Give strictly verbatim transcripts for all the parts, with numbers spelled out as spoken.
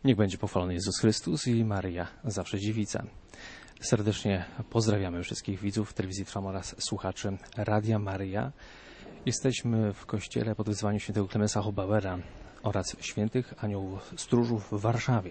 Niech będzie pochwalony Jezus Chrystus i Maryja, zawsze dziewica. Serdecznie pozdrawiamy wszystkich widzów telewizji Trwam oraz słuchaczy Radia Maryja. Jesteśmy w kościele pod wezwaniem świętego Klemensa Hobauera oraz świętych aniołów stróżów w Warszawie.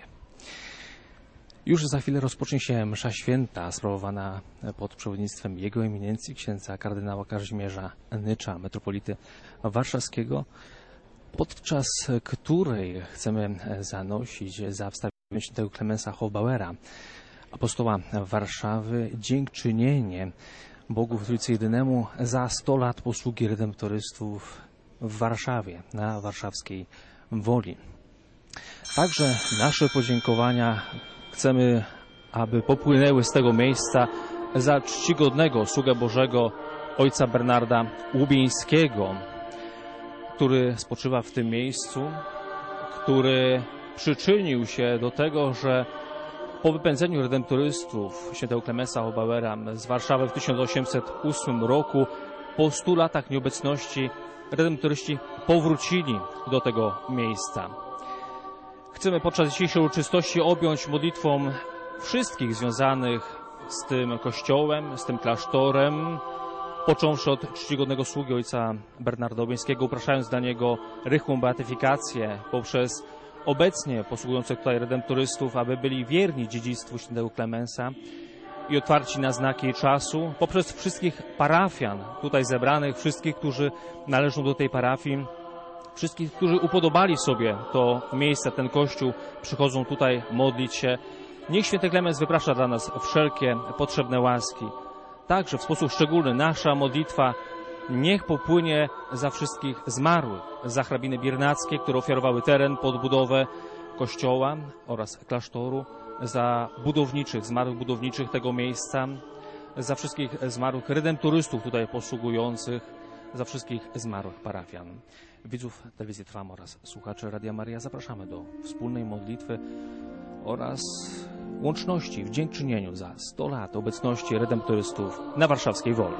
Już za chwilę rozpocznie się msza święta sprawowana pod przewodnictwem Jego Eminencji księdza kardynała Kazimierza Nycza, metropolity warszawskiego, podczas której chcemy zanosić za wstawieniem świętego Klemensa Hobauera, apostoła Warszawy, dziękczynienie Bogu w Trójcy Jedynemu za sto lat posługi redemptorystów w Warszawie, na warszawskiej Woli. Także nasze podziękowania chcemy, aby popłynęły z tego miejsca za czcigodnego sługę Bożego ojca Bernarda Łubieńskiego, który spoczywa w tym miejscu, który przyczynił się do tego, że po wypędzeniu redemptorystów świętego Klemensa Hobauera z Warszawy w tysiąc osiemset ósmym roku, po stu latach nieobecności, redemptoryści powrócili do tego miejsca. Chcemy podczas dzisiejszej uroczystości objąć modlitwą wszystkich związanych z tym kościołem, z tym klasztorem, począwszy od czcigodnego sługi ojca Bernarda Łubieńskiego, upraszając dla niego rychłą beatyfikację poprzez obecnie posługujących tutaj redemptorystów, aby byli wierni dziedzictwu świętego Klemensa i otwarci na znaki czasu, poprzez wszystkich parafian tutaj zebranych, wszystkich, którzy należą do tej parafii, wszystkich, którzy upodobali sobie to miejsce, ten kościół, przychodzą tutaj modlić się. Niech święty Klemens wyprasza dla nas wszelkie potrzebne łaski. Także w sposób szczególny nasza modlitwa niech popłynie za wszystkich zmarłych, za hrabiny biernackie, które ofiarowały teren pod budowę kościoła oraz klasztoru, za budowniczych, zmarłych budowniczych tego miejsca, za wszystkich zmarłych redemptorystów tutaj posługujących, za wszystkich zmarłych parafian. Widzów telewizji Trwam oraz słuchaczy Radia Maryja zapraszamy do wspólnej modlitwy oraz łączności w dziękczynieniu za sto lat obecności redemptorystów na warszawskiej Woli.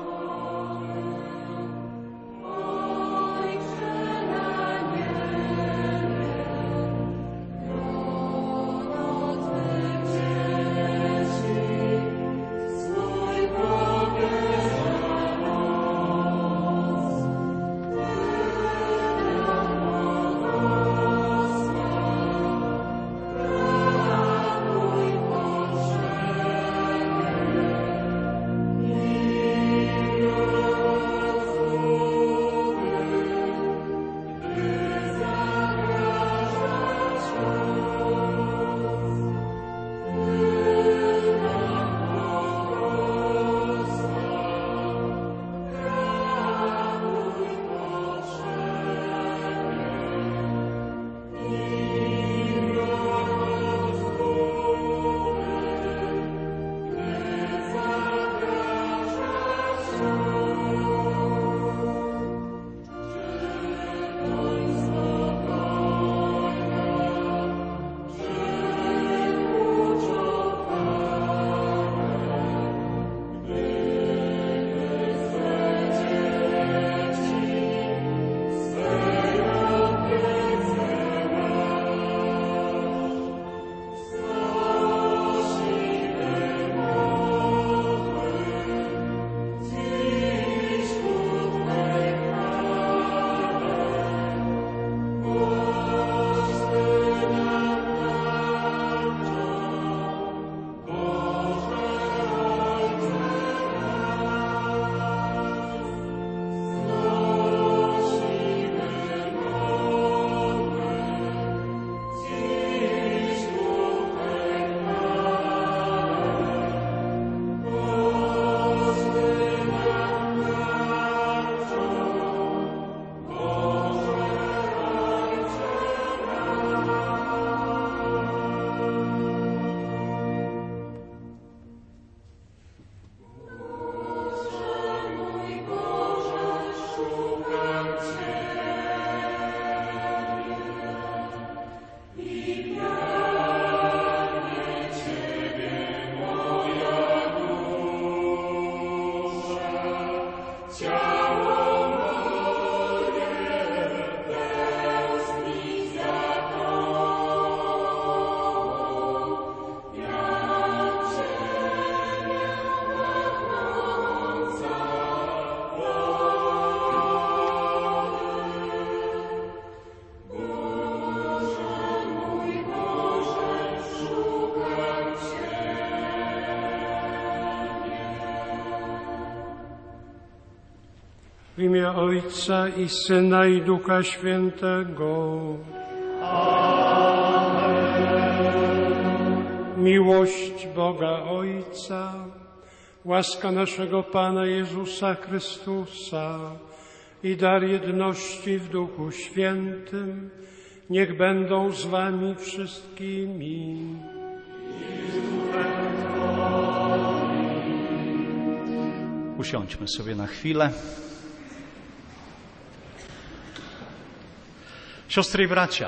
Thank you. imię Ojca i Syna i Ducha Świętego. Amen. Miłość Boga Ojca, łaska naszego Pana Jezusa Chrystusa i dar jedności w Duchu Świętym niech będą z wami wszystkimi. Usiądźmy sobie na chwilę. Siostry i bracia,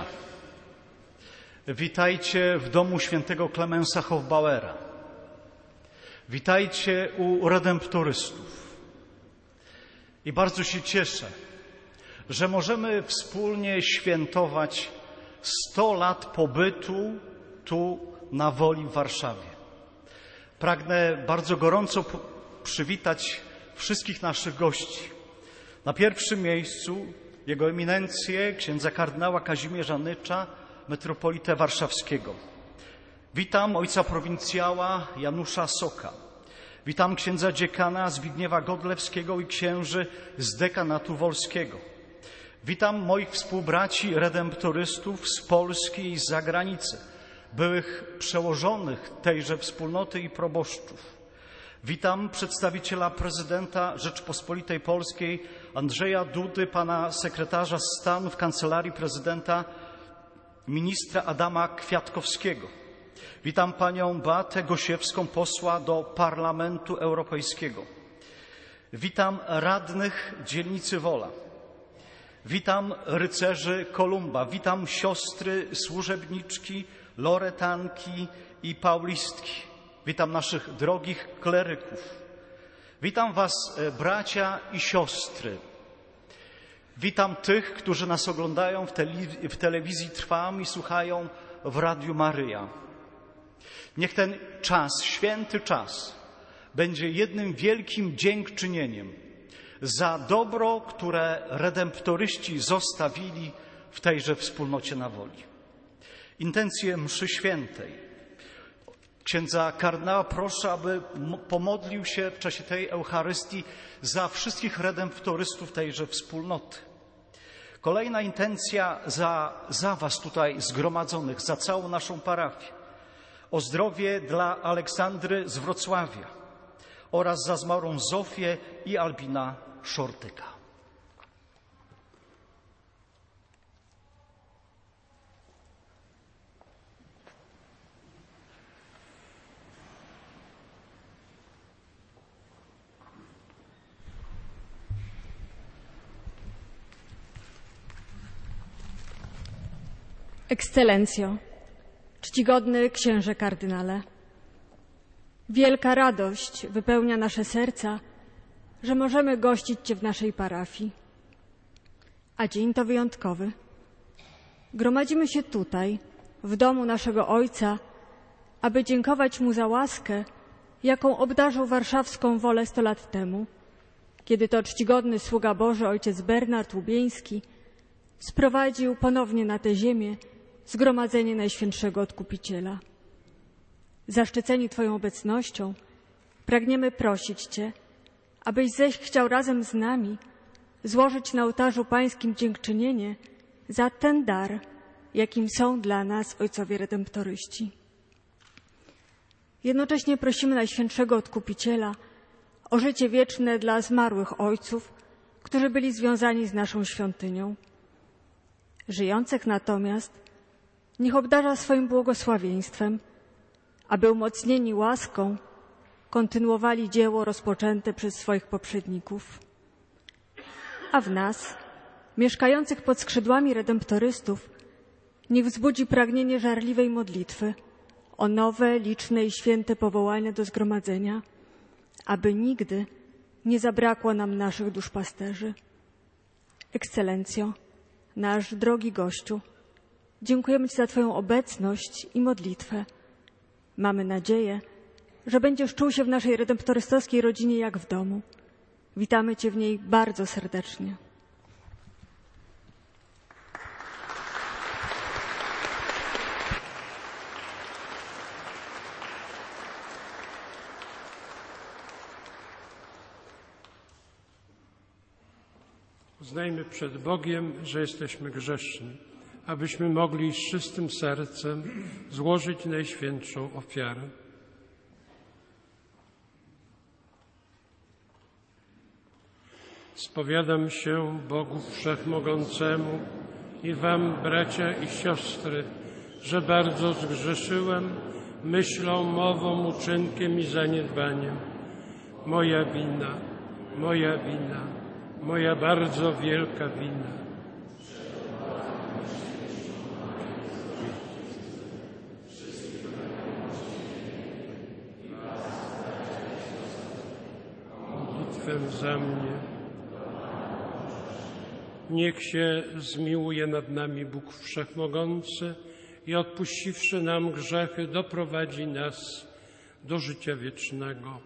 witajcie w domu świętego Klemensa Hofbauera. Witajcie u redemptorystów. I bardzo się cieszę, że możemy wspólnie świętować sto lat pobytu tu na Woli w Warszawie. Pragnę bardzo gorąco przywitać wszystkich naszych gości. Na pierwszym miejscu Jego Eminencję księdza kardynała Kazimierza Nycza, metropolitę warszawskiego. Witam ojca prowincjała Janusza Soka. Witam księdza dziekana Zbigniewa Godlewskiego i księży z dekanatu wolskiego. Witam moich współbraci redemptorystów z Polski i z zagranicy, byłych przełożonych tejże wspólnoty i proboszczów. Witam przedstawiciela prezydenta Rzeczypospolitej Polskiej Andrzeja Dudy, pana sekretarza stanu w Kancelarii Prezydenta, ministra Adama Kwiatkowskiego. Witam panią Beatę Gosiewską, posła do Parlamentu Europejskiego. Witam radnych dzielnicy Wola. Witam rycerzy Kolumba. Witam siostry służebniczki, loretanki i paulistki. Witam naszych drogich kleryków. Witam was, bracia i siostry. Witam tych, którzy nas oglądają w, tele- w telewizji Trwam i słuchają w Radiu Maryja. Niech ten czas, święty czas, będzie jednym wielkim dziękczynieniem za dobro, które redemptoryści zostawili w tejże wspólnocie na Woli. Intencje mszy świętej. Księdza kardynała proszę, aby pomodlił się w czasie tej Eucharystii za wszystkich redemptorystów tejże wspólnoty. Kolejna intencja za, za was tutaj zgromadzonych, za całą naszą parafię. O zdrowie dla Aleksandry z Wrocławia oraz za zmarłą Zofię i Albina Szortyka. Ekscelencjo, czcigodny księże kardynale, wielka radość wypełnia nasze serca, że możemy gościć Cię w naszej parafii. A dzień to wyjątkowy. Gromadzimy się tutaj, w domu naszego Ojca, aby dziękować Mu za łaskę, jaką obdarzył warszawską Wolę sto lat temu, kiedy to czcigodny sługa Boży ojciec Bernard Łubieński sprowadził ponownie na tę ziemię zgromadzenie Najświętszego Odkupiciela. Zaszczyceni Twoją obecnością, pragniemy prosić Cię, abyś zechciał razem z nami złożyć na ołtarzu Pańskim dziękczynienie za ten dar, jakim są dla nas ojcowie redemptoryści. Jednocześnie prosimy Najświętszego Odkupiciela o życie wieczne dla zmarłych ojców, którzy byli związani z naszą świątynią. Żyjących natomiast niech obdarza swoim błogosławieństwem, aby umocnieni łaską kontynuowali dzieło rozpoczęte przez swoich poprzedników. A w nas, mieszkających pod skrzydłami redemptorystów, niech wzbudzi pragnienie żarliwej modlitwy o nowe, liczne i święte powołania do zgromadzenia, aby nigdy nie zabrakło nam naszych duszpasterzy. Ekscelencjo, nasz drogi gościu, dziękujemy Ci za Twoją obecność i modlitwę. Mamy nadzieję, że będziesz czuł się w naszej redemptorystowskiej rodzinie jak w domu. Witamy Cię w niej bardzo serdecznie. Znajmy przed Bogiem, że jesteśmy grzeszni, abyśmy mogli z czystym sercem złożyć najświętszą ofiarę. Spowiadam się Bogu Wszechmogącemu i wam, bracia i siostry, że bardzo zgrzeszyłem myślą, mową, uczynkiem i zaniedbaniem. Moja wina, moja wina, moja bardzo wielka wina. Modlitwę za mnie. Niech się zmiłuje nad nami Bóg Wszechmogący i odpuściwszy nam grzechy, doprowadzi nas do życia wiecznego.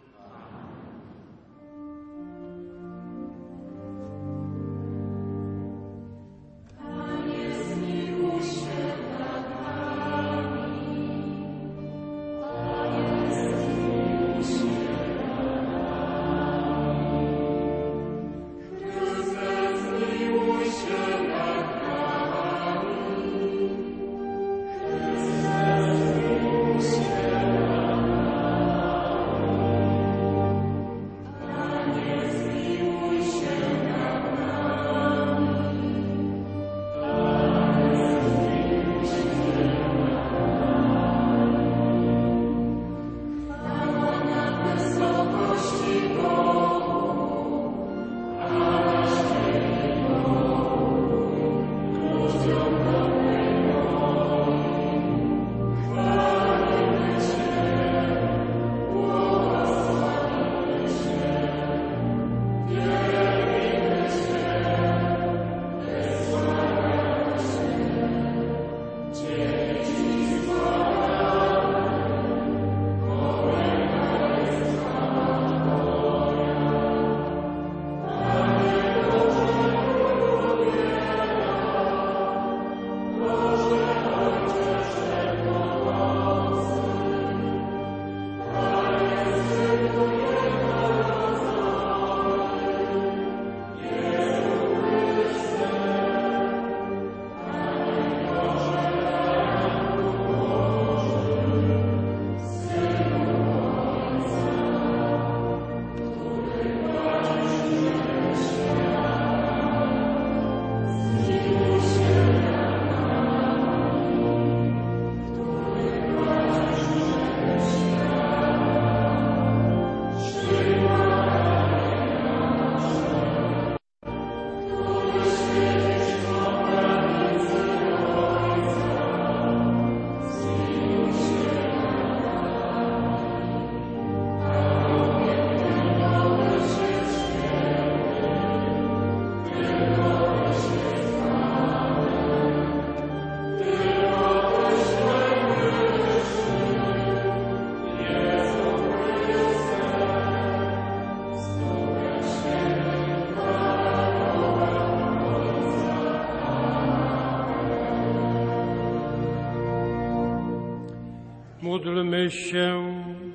Módlmy się.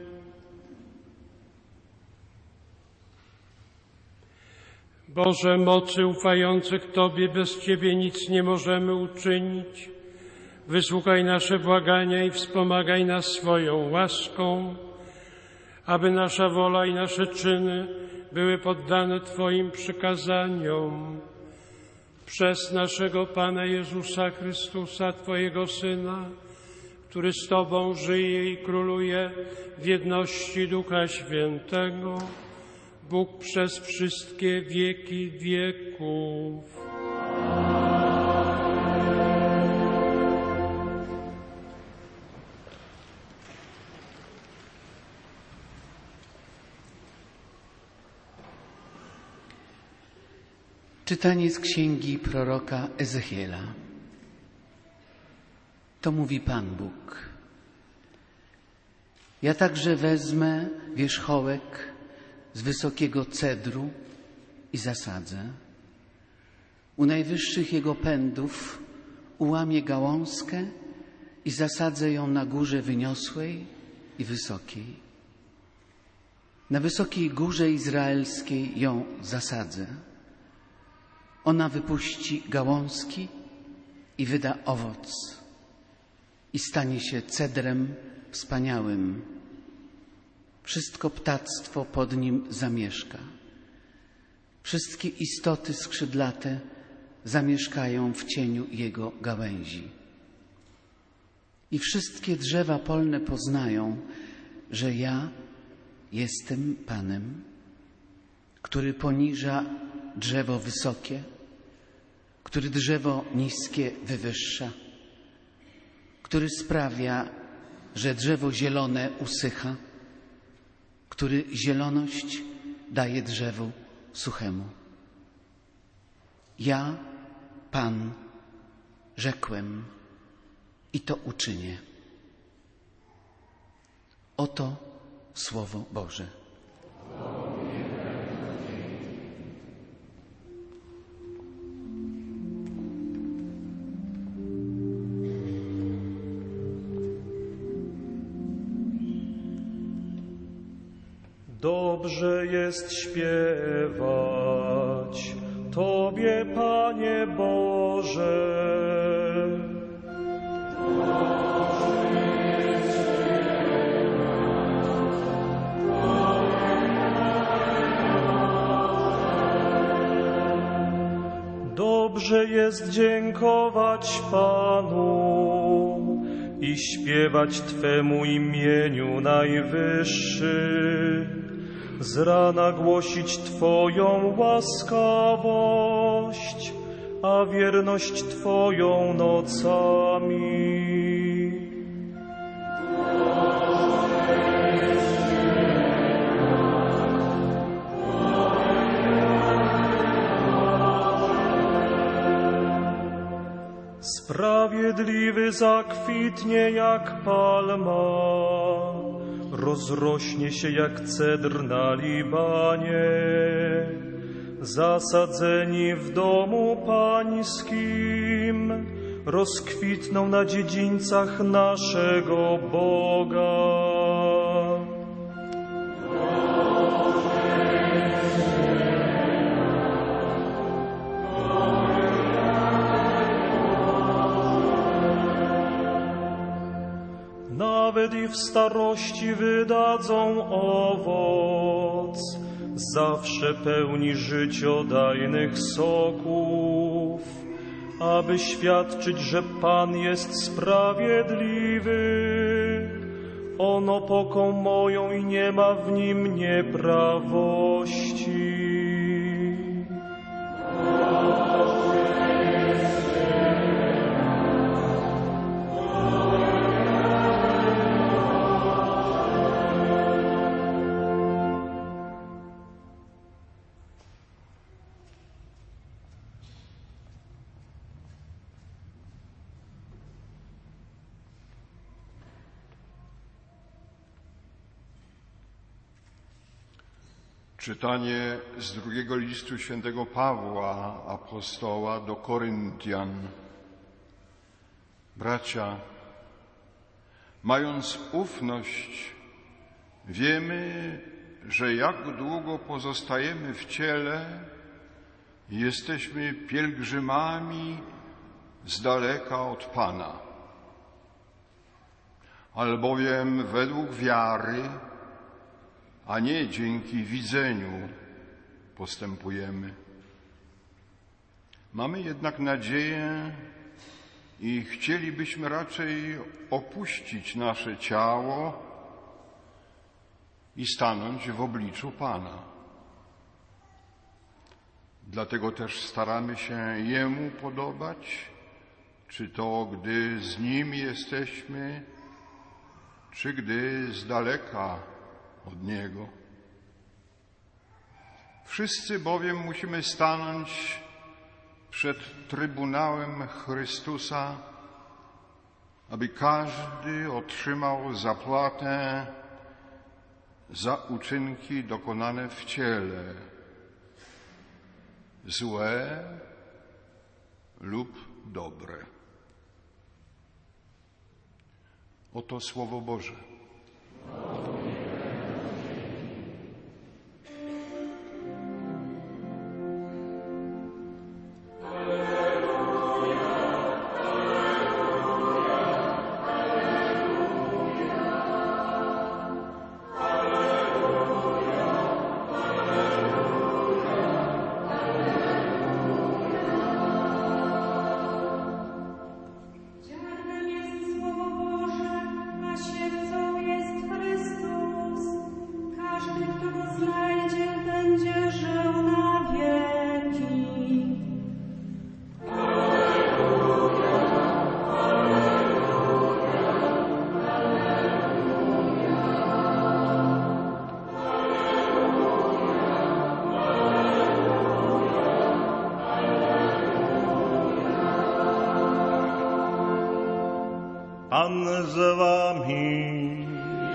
Boże mocy ufających Tobie, bez Ciebie nic nie możemy uczynić. Wysłuchaj nasze błagania i wspomagaj nas swoją łaską, aby nasza wola i nasze czyny były poddane Twoim przykazaniom. Przez naszego Pana Jezusa Chrystusa, Twojego Syna, który z Tobą żyje i króluje w jedności Ducha Świętego, Bóg przez wszystkie wieki wieków. Czytanie z księgi proroka Ezechiela. To mówi Pan Bóg. Ja także wezmę wierzchołek z wysokiego cedru i zasadzę. U najwyższych jego pędów ułamię gałązkę i zasadzę ją na górze wyniosłej i wysokiej. Na wysokiej górze izraelskiej ją zasadzę. Ona wypuści gałązki i wyda owoc i stanie się cedrem wspaniałym. Wszystko ptactwo pod nim zamieszka. Wszystkie istoty skrzydlate zamieszkają w cieniu jego gałęzi. I wszystkie drzewa polne poznają, że ja jestem Panem, który poniża drzewo wysokie, który drzewo niskie wywyższa, który sprawia, że drzewo zielone usycha, który zieloność daje drzewu suchemu. Ja, Pan, rzekłem i to uczynię. Oto Słowo Boże. Dobrze jest śpiewać Tobie, Panie Boże. Dobrze jest dziękować Panu i śpiewać Twemu imieniu najwyższy, z rana głosić Twoją łaskawość, a wierność Twoją nocami. Sprawiedliwy zakwitnie jak palma, rozrośnie się jak cedr na Libanie, zasadzeni w domu pańskim, rozkwitną na dziedzińcach naszego Boga. Nawet i w starości wydadzą owoc, zawsze pełni życiodajnych soków, aby świadczyć, że Pan jest sprawiedliwy. On opoką moją i nie ma w nim nieprawości. Czytanie z drugiego listu świętego Pawła, apostoła do Koryntian. Bracia, mając ufność, wiemy, że jak długo pozostajemy w ciele, jesteśmy pielgrzymami z daleka od Pana. Albowiem według wiary, a nie dzięki widzeniu postępujemy. Mamy jednak nadzieję i chcielibyśmy raczej opuścić nasze ciało i stanąć w obliczu Pana. Dlatego też staramy się Jemu podobać, czy to gdy z Nim jesteśmy, czy gdy z daleka od Niego. Wszyscy bowiem musimy stanąć przed Trybunałem Chrystusa, aby każdy otrzymał zapłatę za uczynki dokonane w ciele, złe lub dobre. Oto Słowo Boże. Pan z wami.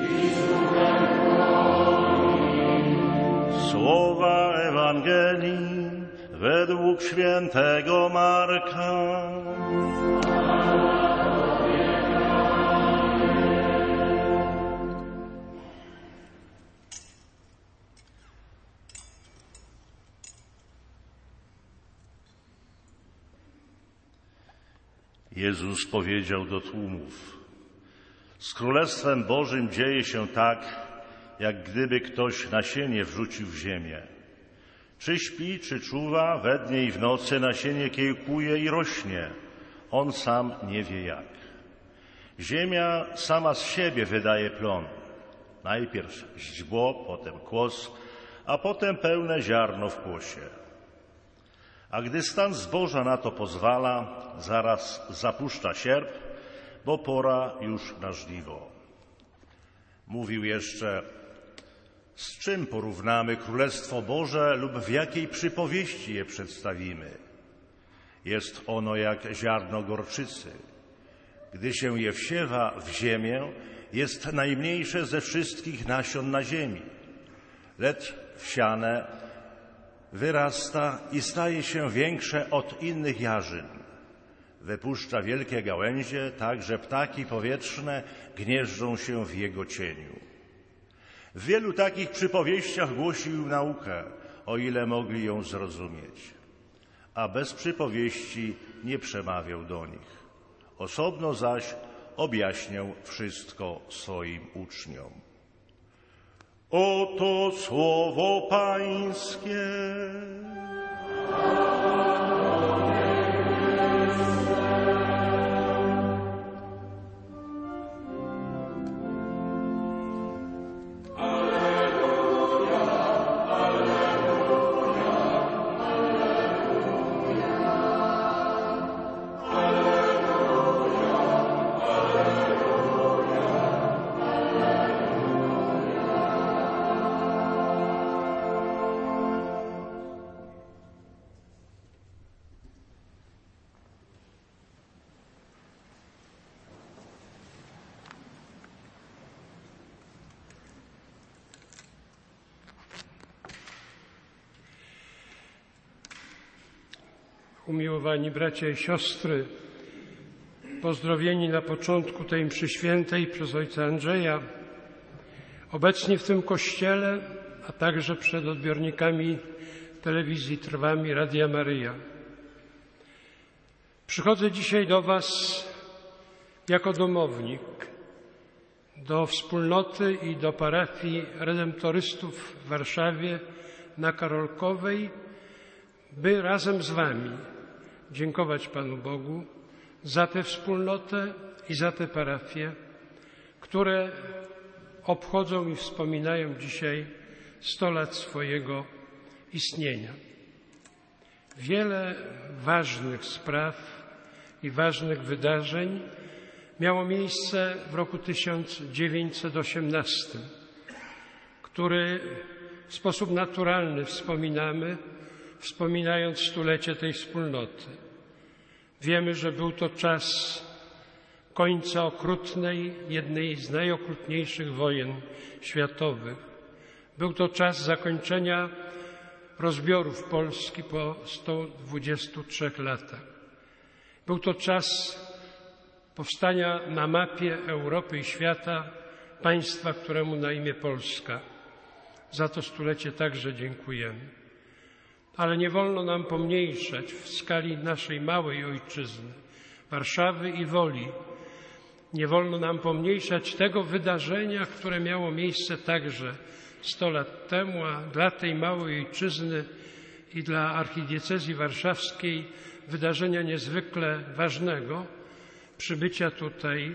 Słowa Ewangelii według świętego Marka. Jezus powiedział do tłumów: z Królestwem Bożym dzieje się tak, jak gdyby ktoś nasienie wrzucił w ziemię. Czy śpi, czy czuwa, we dnie i w nocy nasienie kiełkuje i rośnie. On sam nie wie jak. Ziemia sama z siebie wydaje plon. Najpierw źdźbło, potem kłos, a potem pełne ziarno w kłosie. A gdy stan zboża na to pozwala, zaraz zapuszcza sierp, bo pora już na żniwo. Mówił jeszcze: z czym porównamy Królestwo Boże lub w jakiej przypowieści je przedstawimy? Jest ono jak ziarno gorczycy. Gdy się je wsiewa w ziemię, jest najmniejsze ze wszystkich nasion na ziemi. Lecz wsiane wyrasta i staje się większe od innych jarzyn. Wypuszcza wielkie gałęzie, tak że ptaki powietrzne gnieżdżą się w jego cieniu. W wielu takich przypowieściach głosił naukę, o ile mogli ją zrozumieć, a bez przypowieści nie przemawiał do nich. Osobno zaś objaśniał wszystko swoim uczniom. Oto słowo Pańskie. Umiłowani bracia i siostry, pozdrowieni na początku tej mszy świętej przez ojca Andrzeja, obecni w tym kościele, a także przed odbiornikami telewizji Trwami Radia Maryja. Przychodzę dzisiaj do Was jako domownik, do wspólnoty i do parafii redemptorystów w Warszawie na Karolkowej, by razem z Wami dziękować Panu Bogu za tę wspólnotę i za tę parafię, które obchodzą i wspominają dzisiaj sto lat swojego istnienia. Wiele ważnych spraw i ważnych wydarzeń miało miejsce w roku tysiąc dziewięćset osiemnastym, który w sposób naturalny wspominamy, wspominając stulecie tej wspólnoty. Wiemy, że był to czas końca okrutnej, jednej z najokrutniejszych wojen światowych. Był to czas zakończenia rozbiorów Polski po stu dwudziestu trzech latach. Był to czas powstania na mapie Europy i świata państwa, któremu na imię Polska. Za to stulecie także dziękujemy. Ale nie wolno nam pomniejszać w skali naszej małej ojczyzny, Warszawy i Woli. Nie wolno nam pomniejszać tego wydarzenia, które miało miejsce także sto lat temu, a dla tej małej ojczyzny i dla archidiecezji warszawskiej wydarzenia niezwykle ważnego, przybycia tutaj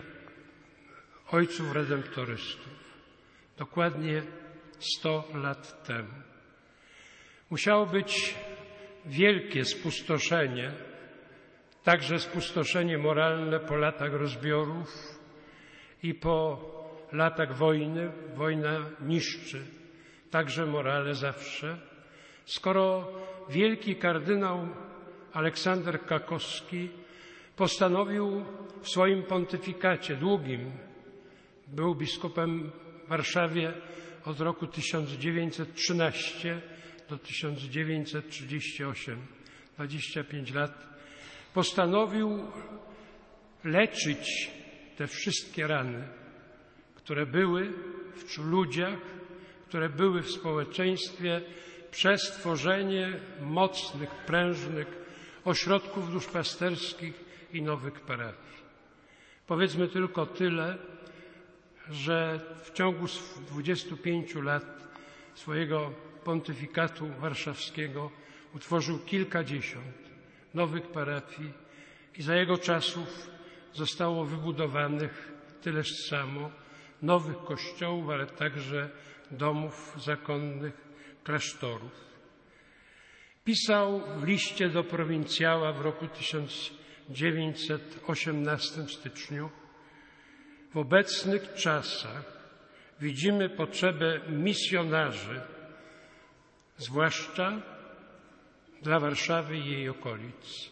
ojców redemptorystów. Dokładnie sto lat temu. Musiało być wielkie spustoszenie, także spustoszenie moralne po latach rozbiorów i po latach wojny. Wojna niszczy także morale zawsze. Skoro wielki kardynał Aleksander Kakowski postanowił w swoim pontyfikacie długim, był biskupem w Warszawie od roku tysiąc dziewięćset trzynastego do tysiąc dziewięćset trzydziestego ósmego, dwadzieścia pięć lat, postanowił leczyć te wszystkie rany, które były w ludziach, które były w społeczeństwie przez tworzenie mocnych, prężnych ośrodków duszpasterskich i nowych parafii. Powiedzmy tylko tyle, że w ciągu dwudziestu pięciu lat swojego pontyfikatu warszawskiego utworzył kilkadziesiąt nowych parafii i za jego czasów zostało wybudowanych tyleż samo nowych kościołów, ale także domów zakonnych, klasztorów. Pisał w liście do prowincjała w roku tysiąc dziewięćset osiemnastego w styczniu: w obecnych czasach widzimy potrzebę misjonarzy, zwłaszcza dla Warszawy i jej okolic.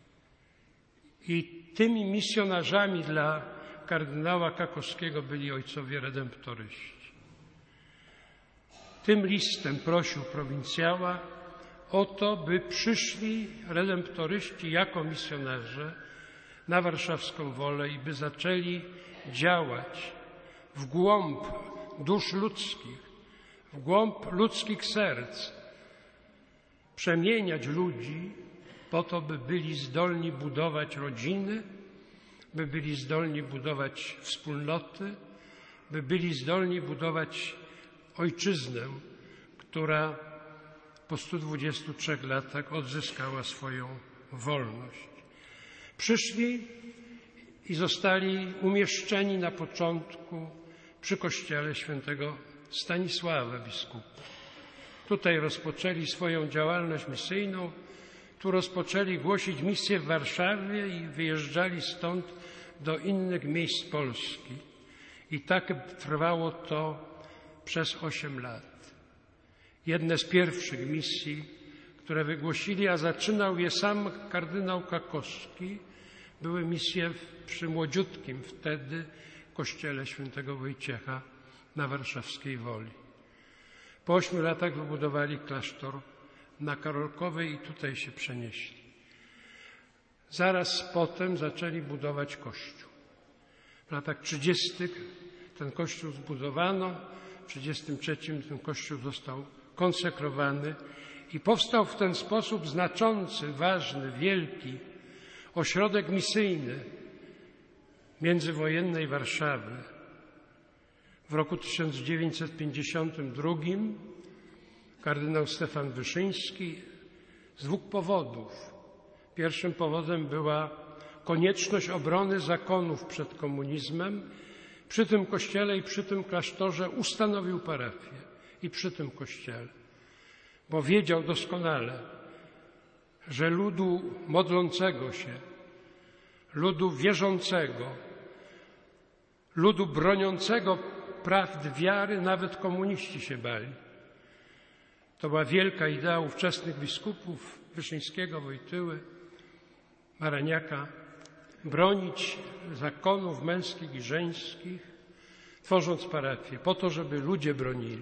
I tymi misjonarzami dla kardynała Kakowskiego byli ojcowie redemptoryści. Tym listem prosił prowincjała o to, by przyszli redemptoryści jako misjonarze na warszawską Wolę i by zaczęli działać w głąb dusz ludzkich, w głąb ludzkich serc, przemieniać ludzi po to, by byli zdolni budować rodziny, by byli zdolni budować wspólnoty, by byli zdolni budować ojczyznę, która po stu dwudziestu trzech latach odzyskała swoją wolność. Przyszli i zostali umieszczeni na początku przy kościele świętego Stanisława biskupa. Tutaj rozpoczęli swoją działalność misyjną, tu rozpoczęli głosić misję w Warszawie i wyjeżdżali stąd do innych miejsc Polski. I tak trwało to przez osiem lat. Jedne z pierwszych misji, które wygłosili, a zaczynał je sam kardynał Kakowski, były misje przy młodziutkim wtedy kościele świętego Wojciecha na warszawskiej Woli. Po ośmiu latach wybudowali klasztor na Karolkowej i tutaj się przenieśli. Zaraz potem zaczęli budować kościół. W latach trzydziestych ten kościół zbudowano, w trzydziestym trzecim ten kościół został konsekrowany i powstał w ten sposób znaczący, ważny, wielki ośrodek misyjny międzywojennej Warszawy. W roku tysiąc dziewięćset pięćdziesiątym drugim kardynał Stefan Wyszyński z dwóch powodów. Pierwszym powodem była konieczność obrony zakonów przed komunizmem. Przy tym kościele i przy tym klasztorze ustanowił parafię i przy tym kościele, bo wiedział doskonale, że ludu modlącego się, ludu wierzącego, ludu broniącego prawd wiary, nawet komuniści się bali. To była wielka idea ówczesnych biskupów Wyszyńskiego, Wojtyły, Maraniaka, bronić zakonów męskich i żeńskich, tworząc parafię, po to, żeby ludzie bronili.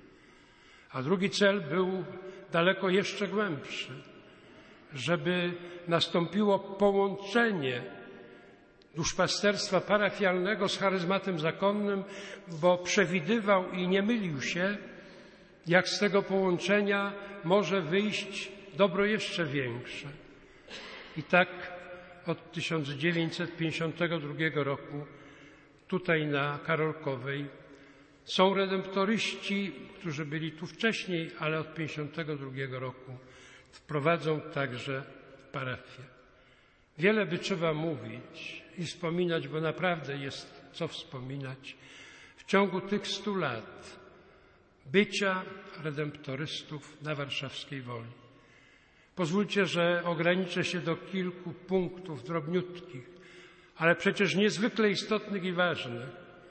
A drugi cel był daleko jeszcze głębszy, żeby nastąpiło połączenie duszpasterstwa parafialnego z charyzmatem zakonnym, bo przewidywał i nie mylił się, jak z tego połączenia może wyjść dobro jeszcze większe. I tak od tysiąc dziewięćset pięćdziesiątego drugiego roku tutaj na Karolkowej są redemptoryści, którzy byli tu wcześniej, ale od pięćdziesiątego drugiego roku wprowadzą także parafię. Wiele by trzeba mówić i wspominać, bo naprawdę jest co wspominać w ciągu tych stu lat bycia redemptorystów na warszawskiej Woli. Pozwólcie, że ograniczę się do kilku punktów drobniutkich, ale przecież niezwykle istotnych i ważnych.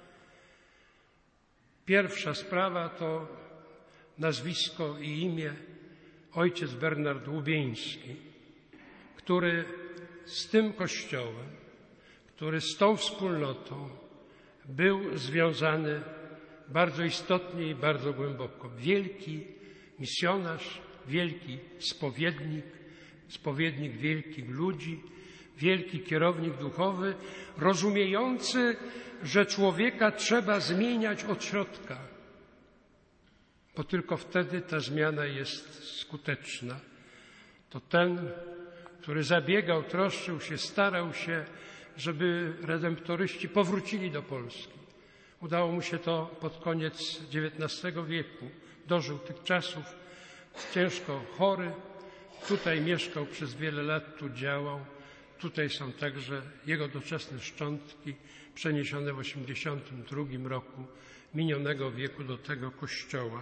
Pierwsza sprawa to nazwisko i imię ojciec Bernard Łubieński, który z tym Kościołem, który z tą wspólnotą był związany bardzo istotnie i bardzo głęboko. Wielki misjonarz, wielki spowiednik, spowiednik wielkich ludzi, wielki kierownik duchowy, rozumiejący, że człowieka trzeba zmieniać od środka, bo tylko wtedy ta zmiana jest skuteczna. To ten, który zabiegał, troszczył się, starał się, żeby redemptoryści powrócili do Polski. Udało mu się to pod koniec dziewiętnastego wieku. Dożył tych czasów, ciężko chory. Tutaj mieszkał przez wiele lat, tu działał. Tutaj są także jego doczesne szczątki przeniesione w osiemdziesiątym drugim roku minionego wieku do tego kościoła.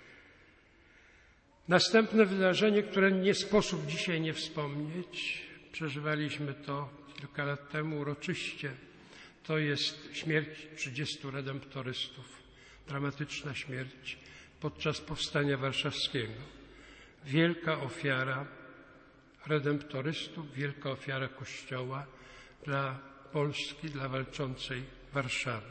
Następne wydarzenie, które nie sposób dzisiaj nie wspomnieć, przeżywaliśmy to kilka lat temu uroczyście, to jest śmierć trzydziestu redemptorystów. Dramatyczna śmierć podczas Powstania Warszawskiego. Wielka ofiara redemptorystów, wielka ofiara Kościoła dla Polski, dla walczącej Warszawy.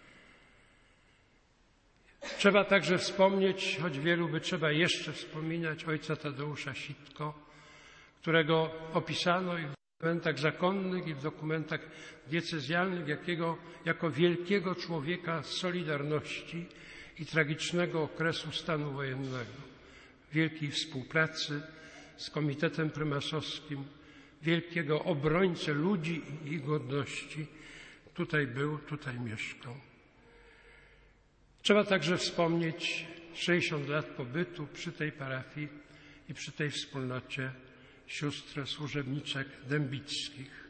Trzeba także wspomnieć, choć wielu by trzeba jeszcze wspominać, ojca Tadeusza Sitko, którego opisano i w dokumentach zakonnych, i w dokumentach diecezjalnych jakiego, jako wielkiego człowieka solidarności i tragicznego okresu stanu wojennego, wielkiej współpracy z Komitetem Prymasowskim, wielkiego obrońcę ludzi i ich godności. Tutaj był, tutaj mieszkał. Trzeba także wspomnieć sześćdziesiąt lat pobytu przy tej parafii i przy tej wspólnocie sióstr służebniczek dębickich.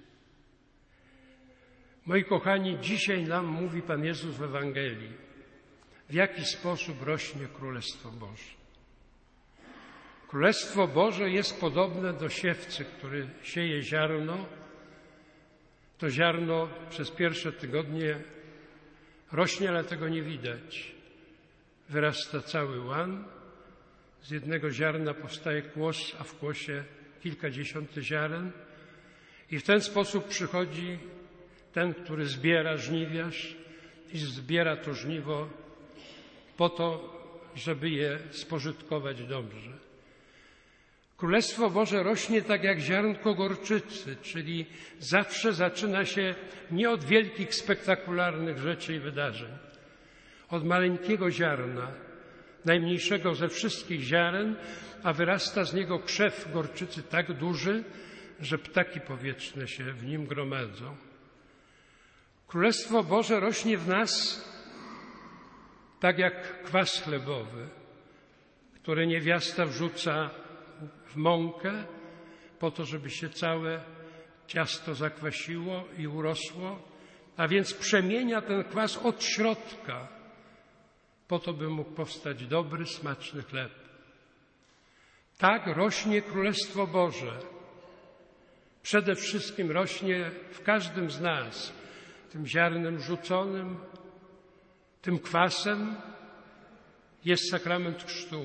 Moi kochani, dzisiaj nam mówi Pan Jezus w Ewangelii, w jaki sposób rośnie Królestwo Boże. Królestwo Boże jest podobne do siewcy, który sieje ziarno. To ziarno przez pierwsze tygodnie rośnie, ale tego nie widać. Wyrasta cały łan. Z jednego ziarna powstaje kłos, a w kłosie kilkadziesiąt ziaren. I w ten sposób przychodzi ten, który zbiera, żniwiarz, i zbiera to żniwo po to, żeby je spożytkować dobrze. Królestwo Boże rośnie tak jak ziarnko gorczycy, czyli zawsze zaczyna się nie od wielkich, spektakularnych rzeczy i wydarzeń. Od maleńkiego ziarna, najmniejszego ze wszystkich ziaren, a wyrasta z niego krzew gorczycy tak duży, że ptaki powietrzne się w nim gromadzą. Królestwo Boże rośnie w nas tak jak kwas chlebowy, który niewiasta wrzuca w mąkę po to, żeby się całe ciasto zakwasiło i urosło, a więc przemienia ten kwas od środka po to, by mógł powstać dobry, smaczny chleb. Tak rośnie Królestwo Boże. Przede wszystkim rośnie w każdym z nas, tym ziarnem rzuconym, tym kwasem jest sakrament chrztu.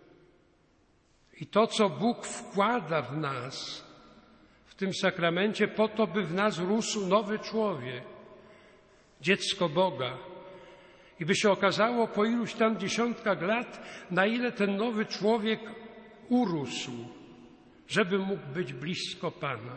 I to, co Bóg wkłada w nas, w tym sakramencie, po to, by w nas rósł nowy człowiek, dziecko Boga. I by się okazało po iluś tam dziesiątkach lat, na ile ten nowy człowiek urósł, żeby mógł być blisko Pana.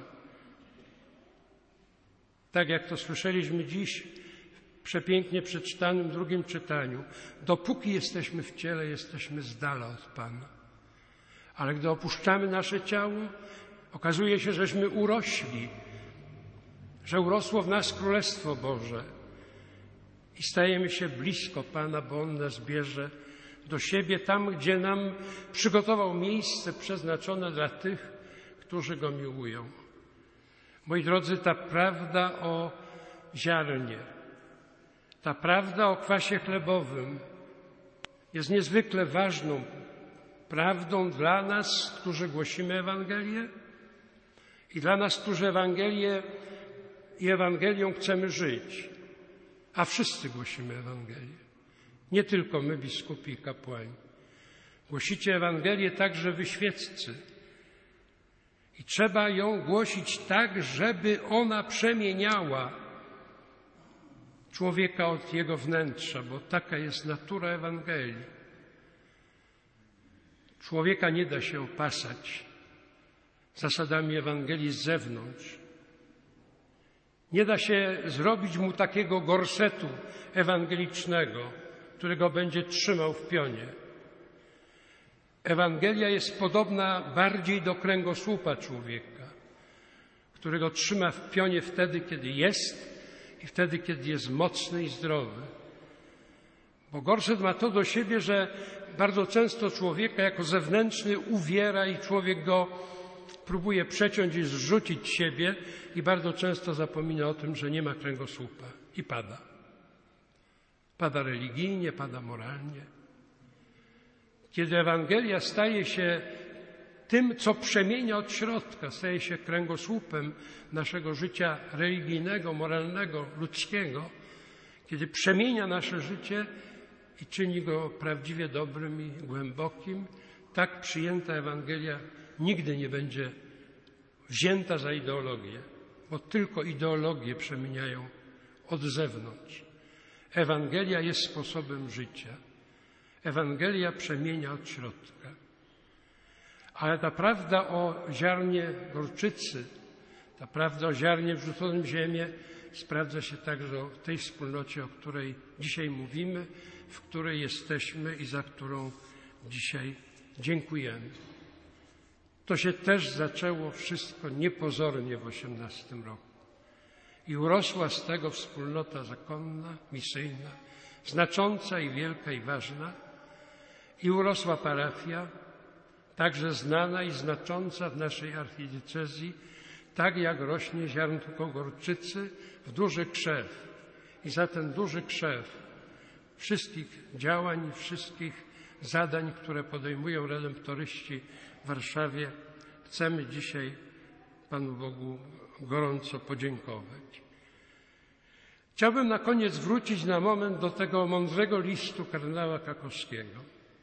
Tak jak to słyszeliśmy dziś w przepięknie przeczytanym drugim czytaniu. Dopóki jesteśmy w ciele, jesteśmy z dala od Pana. Ale gdy opuszczamy nasze ciało, okazuje się, żeśmy urośli, że urosło w nas Królestwo Boże i stajemy się blisko Pana, bo On nas bierze do siebie tam, gdzie nam przygotował miejsce przeznaczone dla tych, którzy Go miłują. Moi drodzy, ta prawda o ziarnie, ta prawda o kwasie chlebowym jest niezwykle ważną prawdą dla nas, którzy głosimy Ewangelię i dla nas, którzy Ewangelię i Ewangelią chcemy żyć. A wszyscy głosimy Ewangelię. Nie tylko my, biskupi i kapłani. Głosicie Ewangelię także wy świeccy. I trzeba ją głosić tak, żeby ona przemieniała człowieka od jego wnętrza, bo taka jest natura Ewangelii. Człowieka nie da się opasać zasadami Ewangelii z zewnątrz. Nie da się zrobić mu takiego gorsetu ewangelicznego, którego będzie trzymał w pionie. Ewangelia jest podobna bardziej do kręgosłupa człowieka, którego trzyma w pionie wtedy, kiedy jest i wtedy, kiedy jest mocny i zdrowy. Bo gorset ma to do siebie, że bardzo często człowieka jako zewnętrzny uwiera i człowiek go próbuje przeciąć i zrzucić siebie i bardzo często zapomina o tym, że nie ma kręgosłupa i pada. Pada religijnie, pada moralnie. Kiedy Ewangelia staje się tym, co przemienia od środka, staje się kręgosłupem naszego życia religijnego, moralnego, ludzkiego, kiedy przemienia nasze życie i czyni go prawdziwie dobrym i głębokim, tak przyjęta Ewangelia nigdy nie będzie wzięta za ideologię, bo tylko ideologie przemieniają od zewnątrz. Ewangelia jest sposobem życia. Ewangelia przemienia od środka. Ale ta prawda o ziarnie gorczycy, ta prawda o ziarnie wrzuconym w ziemię sprawdza się także w tej wspólnocie, o której dzisiaj mówimy, w której jesteśmy i za którą dzisiaj dziękujemy. To się też zaczęło wszystko niepozornie w osiemnastym roku. I urosła z tego wspólnota zakonna, misyjna, znacząca i wielka i ważna. I urosła parafia, także znana i znacząca w naszej archidiecezji, tak jak rośnie ziarnko gorczycy w duży krzew. I za ten duży krzew wszystkich działań, wszystkich zadań, które podejmują redemptoryści w Warszawie, chcemy dzisiaj Panu Bogu gorąco podziękować. Chciałbym na koniec wrócić na moment do tego mądrego listu kardynała Kakowskiego.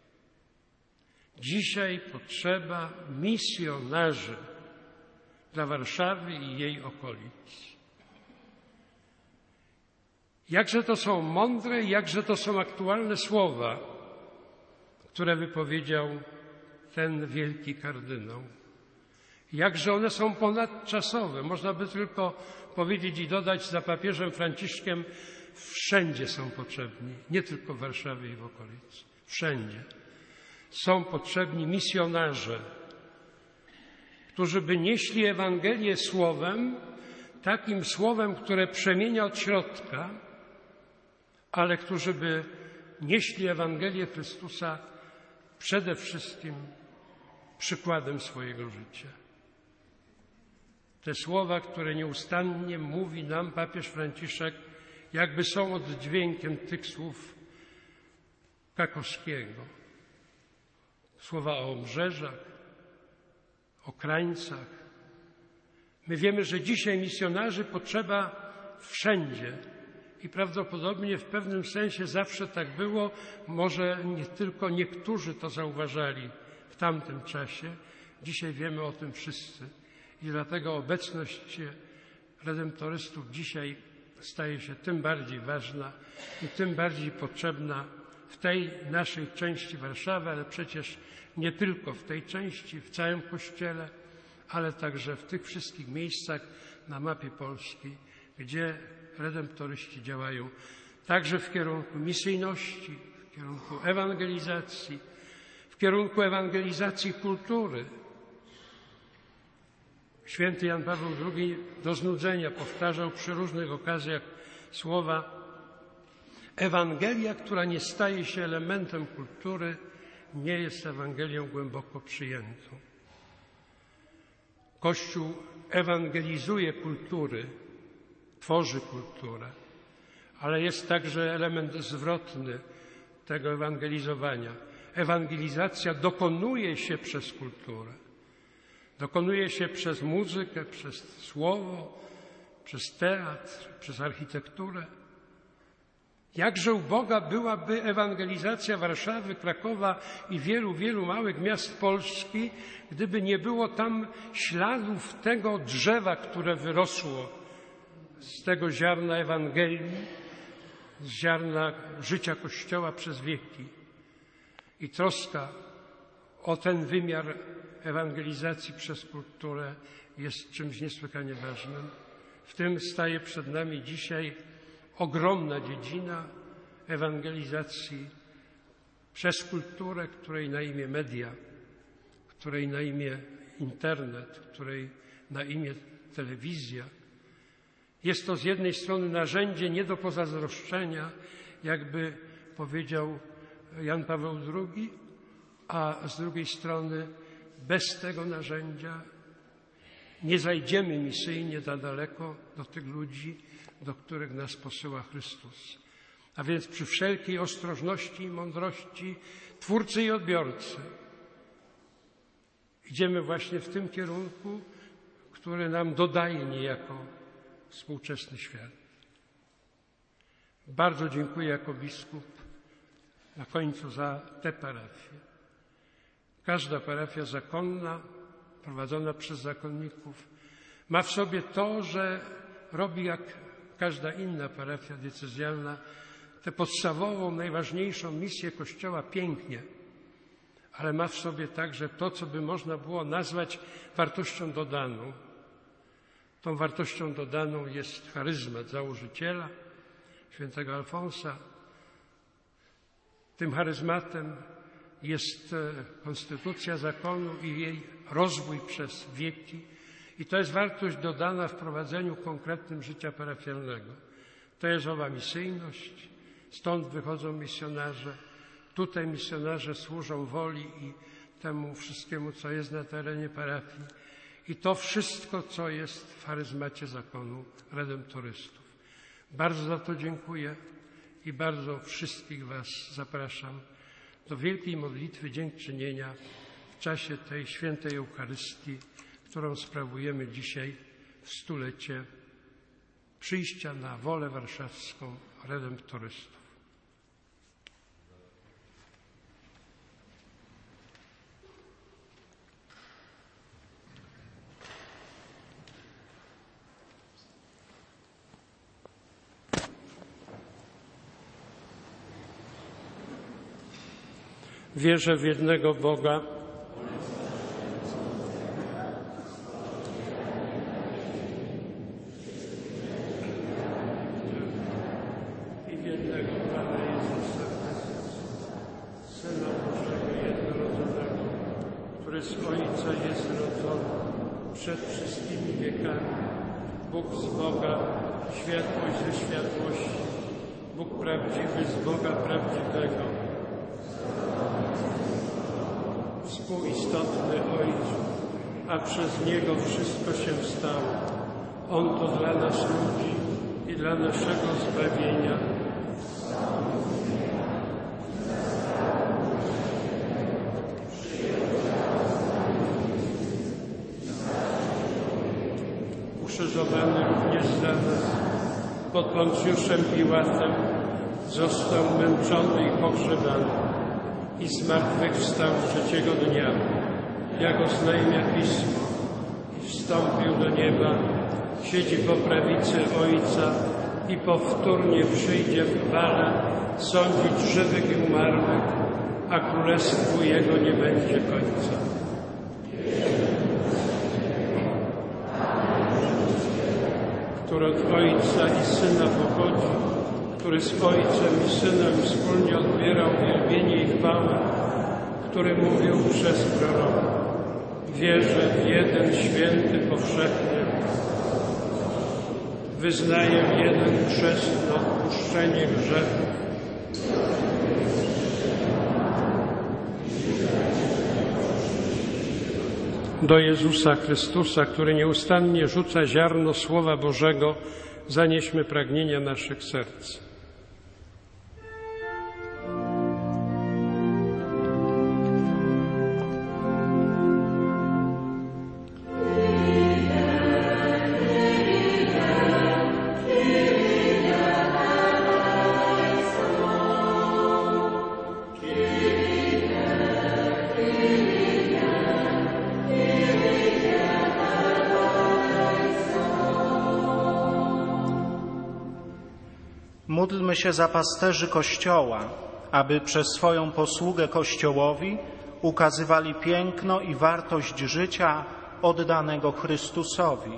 Dzisiaj potrzeba misjonarzy dla Warszawy i jej okolic. Jakże to są mądre i jakże to są aktualne słowa, które wypowiedział ten wielki kardynał. Jakże one są ponadczasowe. Można by tylko powiedzieć i dodać za papieżem Franciszkiem, wszędzie są potrzebni, nie tylko w Warszawie i w okolicy. Wszędzie są potrzebni misjonarze, którzy by nieśli Ewangelię słowem, takim słowem, które przemienia od środka, ale którzy by nieśli Ewangelię Chrystusa przede wszystkim przykładem swojego życia. Te słowa, które nieustannie mówi nam papież Franciszek, jakby są oddźwiękiem tych słów Kakowskiego. Słowa o obrzeżach, o krańcach. My wiemy, że dzisiaj misjonarzy potrzeba wszędzie i prawdopodobnie w pewnym sensie zawsze tak było. Może nie tylko niektórzy to zauważali w tamtym czasie. Dzisiaj wiemy o tym wszyscy i dlatego obecność redemptorystów dzisiaj staje się tym bardziej ważna i tym bardziej potrzebna w tej naszej części Warszawy, ale przecież nie tylko w tej części, w całym Kościele, ale także w tych wszystkich miejscach na mapie Polski, gdzie redemptoryści działają także w kierunku misyjności, w kierunku ewangelizacji, w kierunku ewangelizacji kultury. Święty Jan Paweł drugi do znudzenia powtarzał przy różnych okazjach słowa: Ewangelia, która nie staje się elementem kultury, nie jest Ewangelią głęboko przyjętą. Kościół ewangelizuje kultury, tworzy kulturę, ale jest także element zwrotny tego ewangelizowania. Ewangelizacja dokonuje się przez kulturę. Dokonuje się przez muzykę, przez słowo, przez teatr, przez architekturę. Jakże uboga byłaby ewangelizacja Warszawy, Krakowa i wielu, wielu małych miast Polski, gdyby nie było tam śladów tego drzewa, które wyrosło z tego ziarna Ewangelii, z ziarna życia Kościoła przez wieki. I troska o ten wymiar ewangelizacji przez kulturę jest czymś niesłychanie ważnym. W tym staje przed nami dzisiaj ogromna dziedzina ewangelizacji przez kulturę, której na imię media, której na imię internet, której na imię telewizja. Jest to z jednej strony narzędzie nie do pozazdroszczenia, jakby powiedział Jan Paweł drugi, a z drugiej strony bez tego narzędzia nie zajdziemy misyjnie za daleko do tych ludzi, do których nas posyła Chrystus. A więc przy wszelkiej ostrożności i mądrości twórcy i odbiorcy idziemy właśnie w tym kierunku, który nam dodaje niejako współczesny świat. Bardzo dziękuję jako biskup na końcu za tę parafię. Każda parafia zakonna, prowadzona przez zakonników, ma w sobie to, że robi jak każda inna parafia diecezjalna tę podstawową, najważniejszą misję Kościoła pięknie, ale ma w sobie także to, co by można było nazwać wartością dodaną. Tą wartością dodaną jest charyzmat założyciela, świętego Alfonsa. Tym charyzmatem jest konstytucja zakonu i jej rozwój przez wieki. I to jest wartość dodana w prowadzeniu konkretnym życia parafialnego. To jest owa misyjność, stąd wychodzą misjonarze. Tutaj misjonarze służą woli i temu wszystkiemu, co jest na terenie parafii. I to wszystko, co jest w charyzmacie zakonu redemptorystów. Bardzo za to dziękuję i bardzo wszystkich Was zapraszam do wielkiej modlitwy dziękczynienia w czasie tej świętej Eucharystii, którą sprawujemy dzisiaj w stulecie przyjścia na wolę warszawską redemptorystów. Wierzę w jednego Boga, i w jednego Pana Jezusa Chrystusa, Syna Bożego jednorodzonego, który z Ojca jest rodzony przed wszystkimi wiekami, Bóg z Boga, światłość ze światłości, Bóg prawdziwy z Boga prawdziwego, współistotny Ojcu, a przez Niego wszystko się stało. On to dla nas ludzi i dla naszego zbawienia ukrzyżowany również za nas pod Poncjuszem Piłatem, został męczony i pogrzebany i zmartwychwstał trzeciego dnia, jak oznajmia Pismo, i wstąpił do nieba, siedzi po prawicy Ojca i powtórnie przyjdzie w chwale sądzić żywych i umarłych, a królestwu Jego nie będzie końca. Który od Ojca i Syna pochodzi, który z Ojcem i Synem wspólnie odbierał wielbienie i chwałę, który mówił przez proroka. Wierzę w jeden święty powszechny, wyznaję jeden chrzest na odpuszczenie grzechów, do Jezusa Chrystusa, który nieustannie rzuca ziarno Słowa Bożego, zanieśmy pragnienia naszych serc. Módlmy się za pasterzy Kościoła, aby przez swoją posługę Kościołowi ukazywali piękno i wartość życia oddanego Chrystusowi.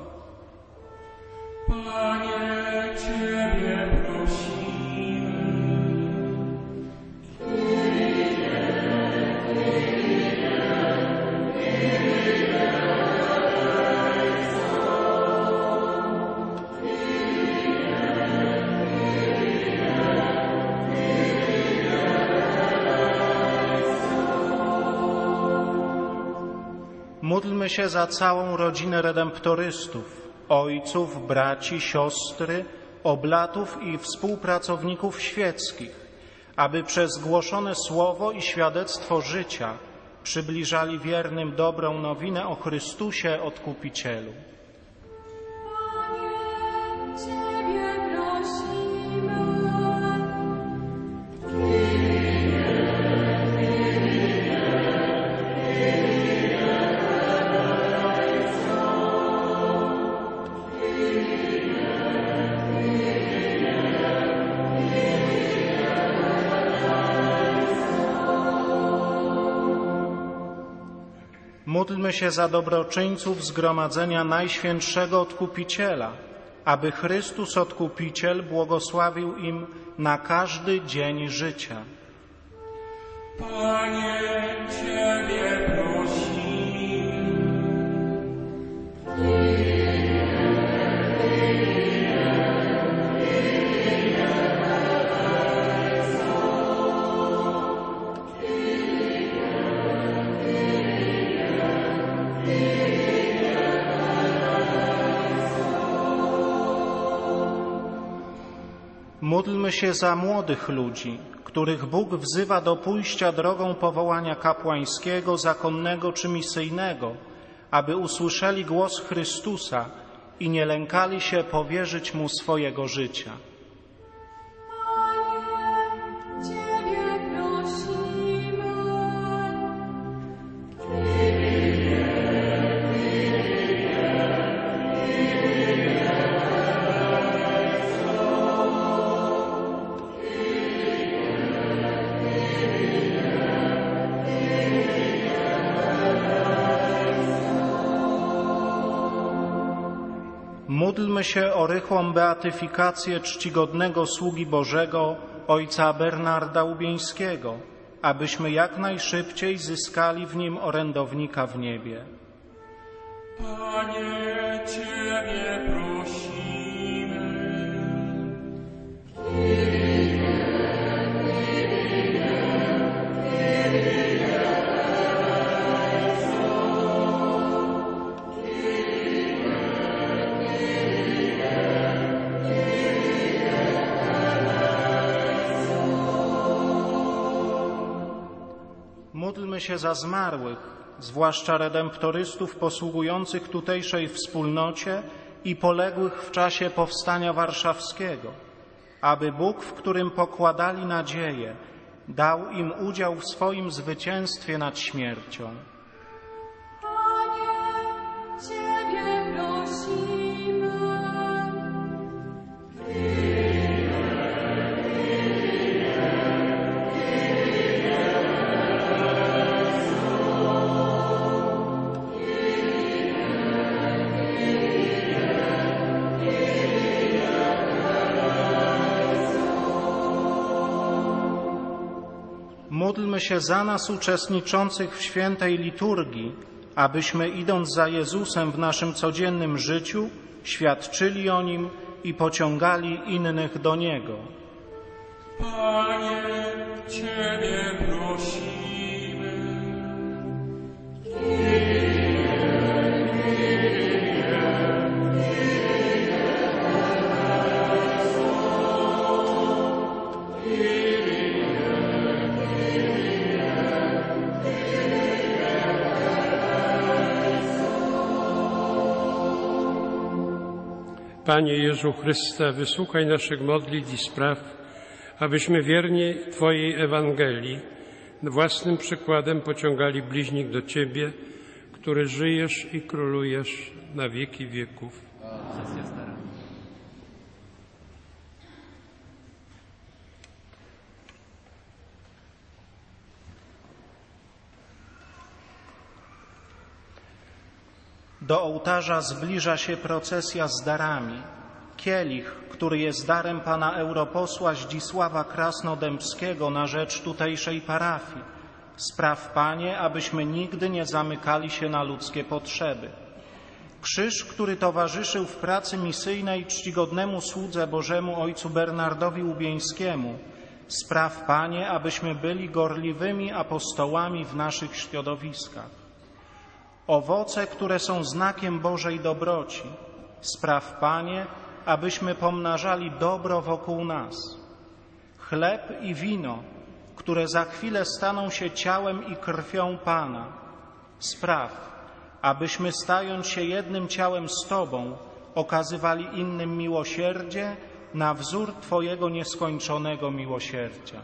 Panie, Ciebie prosimy. Módlmy się za całą rodzinę redemptorystów, ojców, braci, siostry, oblatów i współpracowników świeckich, aby przez głoszone słowo i świadectwo życia przybliżali wiernym dobrą nowinę o Chrystusie Odkupicielu. Panie, Ciebie prosimy. Módlmy się za dobroczyńców Zgromadzenia Najświętszego Odkupiciela, aby Chrystus Odkupiciel błogosławił im na każdy dzień życia. Panie, Ciebie prosimy. Módlmy się za młodych ludzi, których Bóg wzywa do pójścia drogą powołania kapłańskiego, zakonnego czy misyjnego, aby usłyszeli głos Chrystusa i nie lękali się powierzyć Mu swojego życia. Panie, Ciebie prosimy. Módlmy się o rychłą beatyfikację czcigodnego sługi Bożego, ojca Bernarda Łubieńskiego, abyśmy jak najszybciej zyskali w nim orędownika w niebie. Panie, Ciebie prosimy. Módlmy się za zmarłych, zwłaszcza redemptorystów posługujących tutejszej wspólnocie i poległych w czasie Powstania Warszawskiego, aby Bóg, w którym pokładali nadzieję, dał im udział w swoim zwycięstwie nad śmiercią. Panie, Ciebie prosimy. Módlmy się za nas uczestniczących w świętej liturgii, abyśmy idąc za Jezusem w naszym codziennym życiu, świadczyli o Nim i pociągali innych do Niego. Panie, Ciebie prosimy. Panie Jezu Chryste, wysłuchaj naszych modlitw i spraw, abyśmy wiernie Twojej Ewangelii własnym przykładem pociągali bliźnich do Ciebie, który żyjesz i królujesz na wieki wieków. Do ołtarza zbliża się procesja z darami. Kielich, który jest darem pana europosła Zdzisława Krasnodębskiego na rzecz tutejszej parafii. Spraw, Panie, abyśmy nigdy nie zamykali się na ludzkie potrzeby. Krzyż, który towarzyszył w pracy misyjnej czcigodnemu słudze Bożemu ojcu Bernardowi Łubieńskiemu. Spraw, Panie, abyśmy byli gorliwymi apostołami w naszych środowiskach. Owoce, które są znakiem Bożej dobroci. Spraw, Panie, abyśmy pomnażali dobro wokół nas. Chleb i wino, które za chwilę staną się ciałem i krwią Pana. Spraw, abyśmy stając się jednym ciałem z Tobą, okazywali innym miłosierdzie na wzór Twojego nieskończonego miłosierdzia.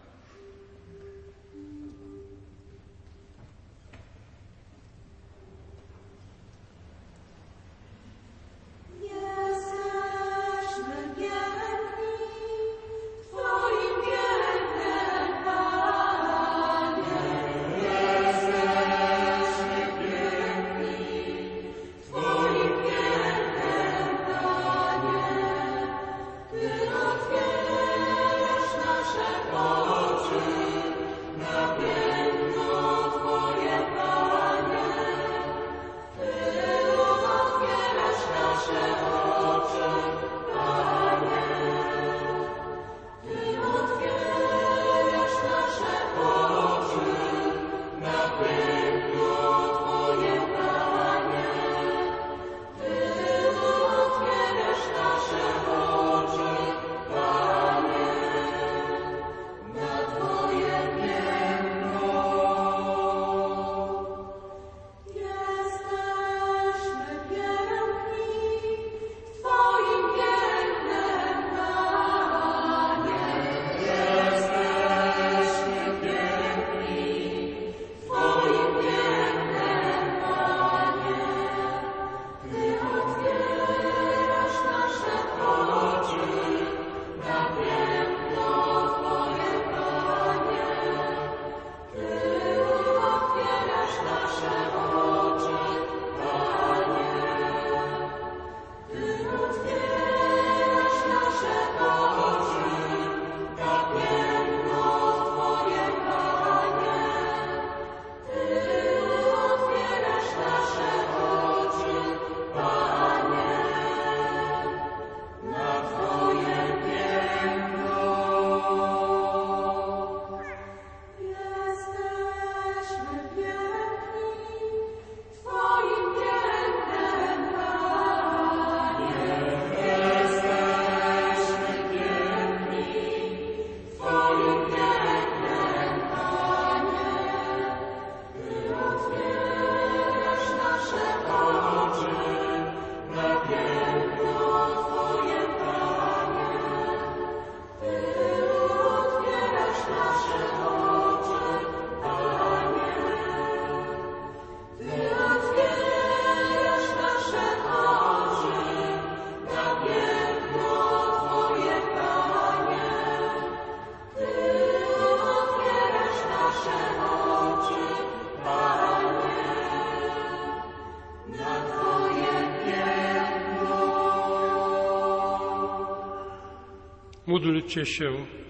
Módlcie się,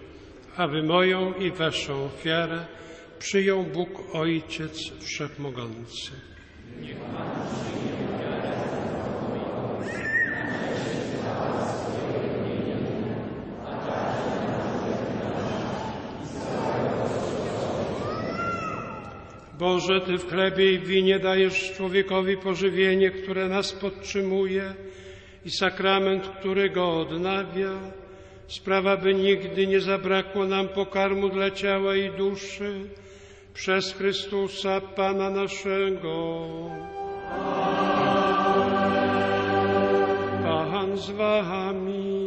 aby moją i waszą ofiarę przyjął Bóg Ojciec Wszechmogący. Boże, Ty w chlebie i winie dajesz człowiekowi pożywienie, które nas podtrzymuje i sakrament, który go odnawia. Sprawa, by nigdy nie zabrakło nam pokarmu dla ciała i duszy, przez Chrystusa Pana naszego. Pan z wami.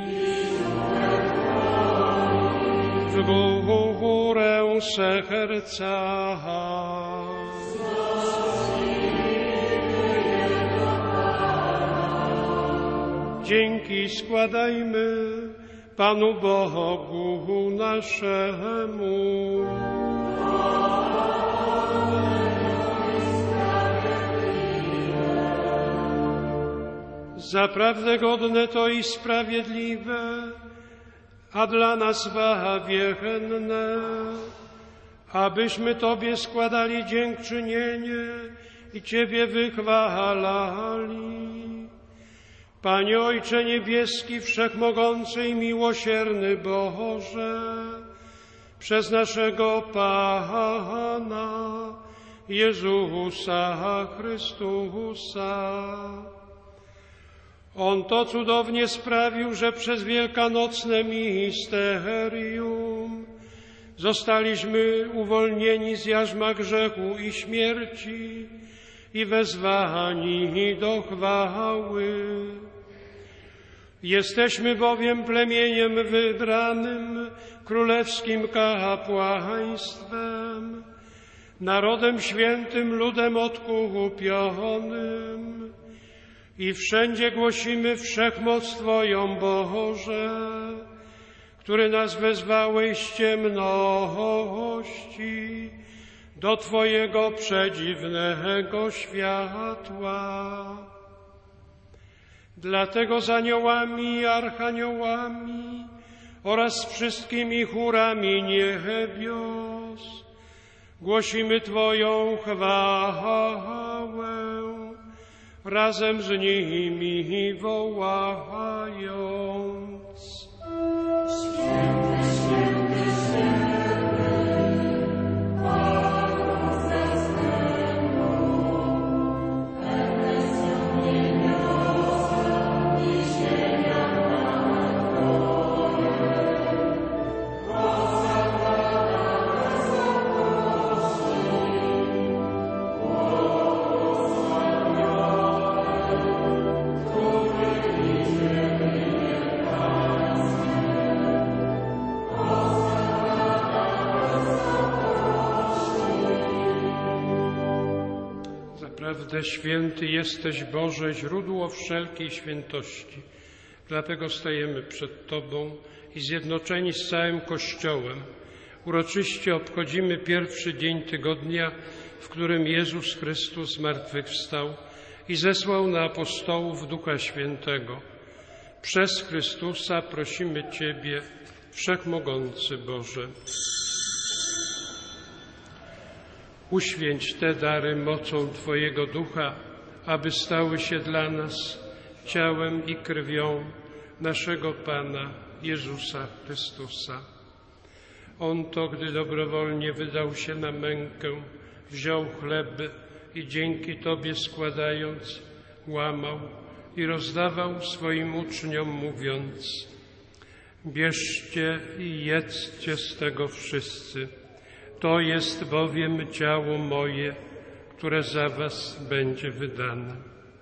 W górę serca. Dzięki składajmy Panu Bogu naszemu. Zaprawdę godne to i sprawiedliwe, a dla nas wiechenne, abyśmy Tobie składali dziękczynienie i Ciebie wychwalali. Panie Ojcze Niebieski, Wszechmogący i miłosierny Boże, przez naszego Pana Jezusa Chrystusa. On to cudownie sprawił, że przez wielkanocne misterium zostaliśmy uwolnieni z jarzma grzechu i śmierci i wezwani do chwały. Jesteśmy bowiem plemieniem wybranym, królewskim kapłaństwem, narodem świętym, ludem odkupionym i wszędzie głosimy wszechmoc Twoją, Boże, który nas wezwałeś z ciemności do Twojego przedziwnego światła. Dlatego z aniołami i archaniołami oraz z wszystkimi chórami niebios głosimy Twoją chwałę, razem z nimi wołając: Święty, święty, święty, Pan zastępu, pełne są niebiosa i ziemia nad Twoje. Rozakłada wysokości, Zaprawdę święty jesteś, Boże, źródło wszelkiej świętości. Dlatego stajemy przed Tobą i zjednoczeni z całym Kościołem uroczyście obchodzimy pierwszy dzień tygodnia, w którym Jezus Chrystus zmartwychwstał i zesłał na apostołów Ducha Świętego. Przez Chrystusa prosimy Ciebie, Wszechmogący Boże. Uświęć te dary mocą Twojego Ducha, aby stały się dla nas ciałem i krwią naszego Pana Jezusa Chrystusa. On to, gdy dobrowolnie wydał się na mękę, wziął chleb i dzięki Tobie składając, łamał i rozdawał swoim uczniom, mówiąc: bierzcie i jedzcie z tego wszyscy. To jest bowiem ciało moje, które za was będzie wydane.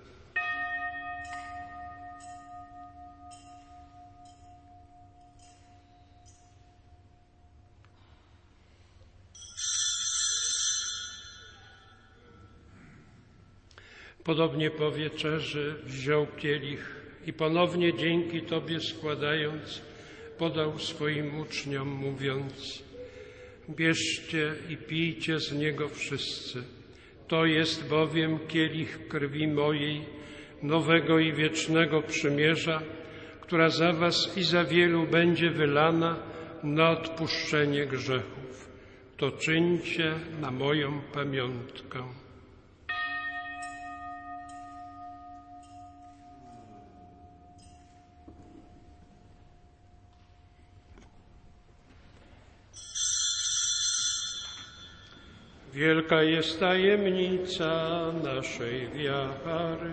Podobnie po wieczerzy wziął kielich i ponownie dzięki Tobie składając, podał swoim uczniom, mówiąc: bierzcie i pijcie z niego wszyscy. To jest bowiem kielich krwi mojej, nowego i wiecznego przymierza, która za was i za wielu będzie wylana na odpuszczenie grzechów. To czyńcie na moją pamiątkę. Wielka jest tajemnica naszej wiary.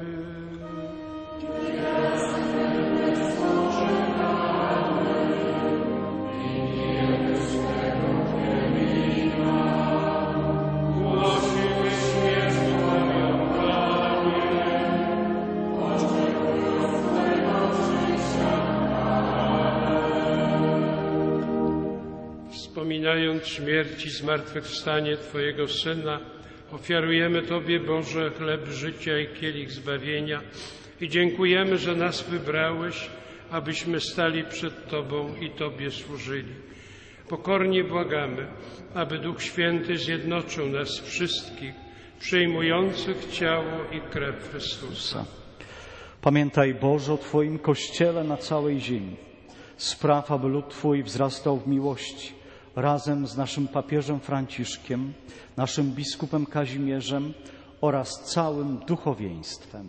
Głosimy śmierć Twoją, Panie, oczekując Twojego przyjścia. Wspominając śmierć i zmartwychwstanie Twojego Syna, ofiarujemy Tobie, Boże, chleb życia i kielich zbawienia i dziękujemy, że nas wybrałeś, abyśmy stali przed Tobą i Tobie służyli. Pokornie błagamy, aby Duch Święty zjednoczył nas wszystkich, przyjmujących ciało i krew Chrystusa. Pamiętaj, Boże, o Twoim Kościele na całej ziemi. Spraw, aby lud Twój wzrastał w miłości, razem z naszym papieżem Franciszkiem, naszym biskupem Kazimierzem oraz całym duchowieństwem.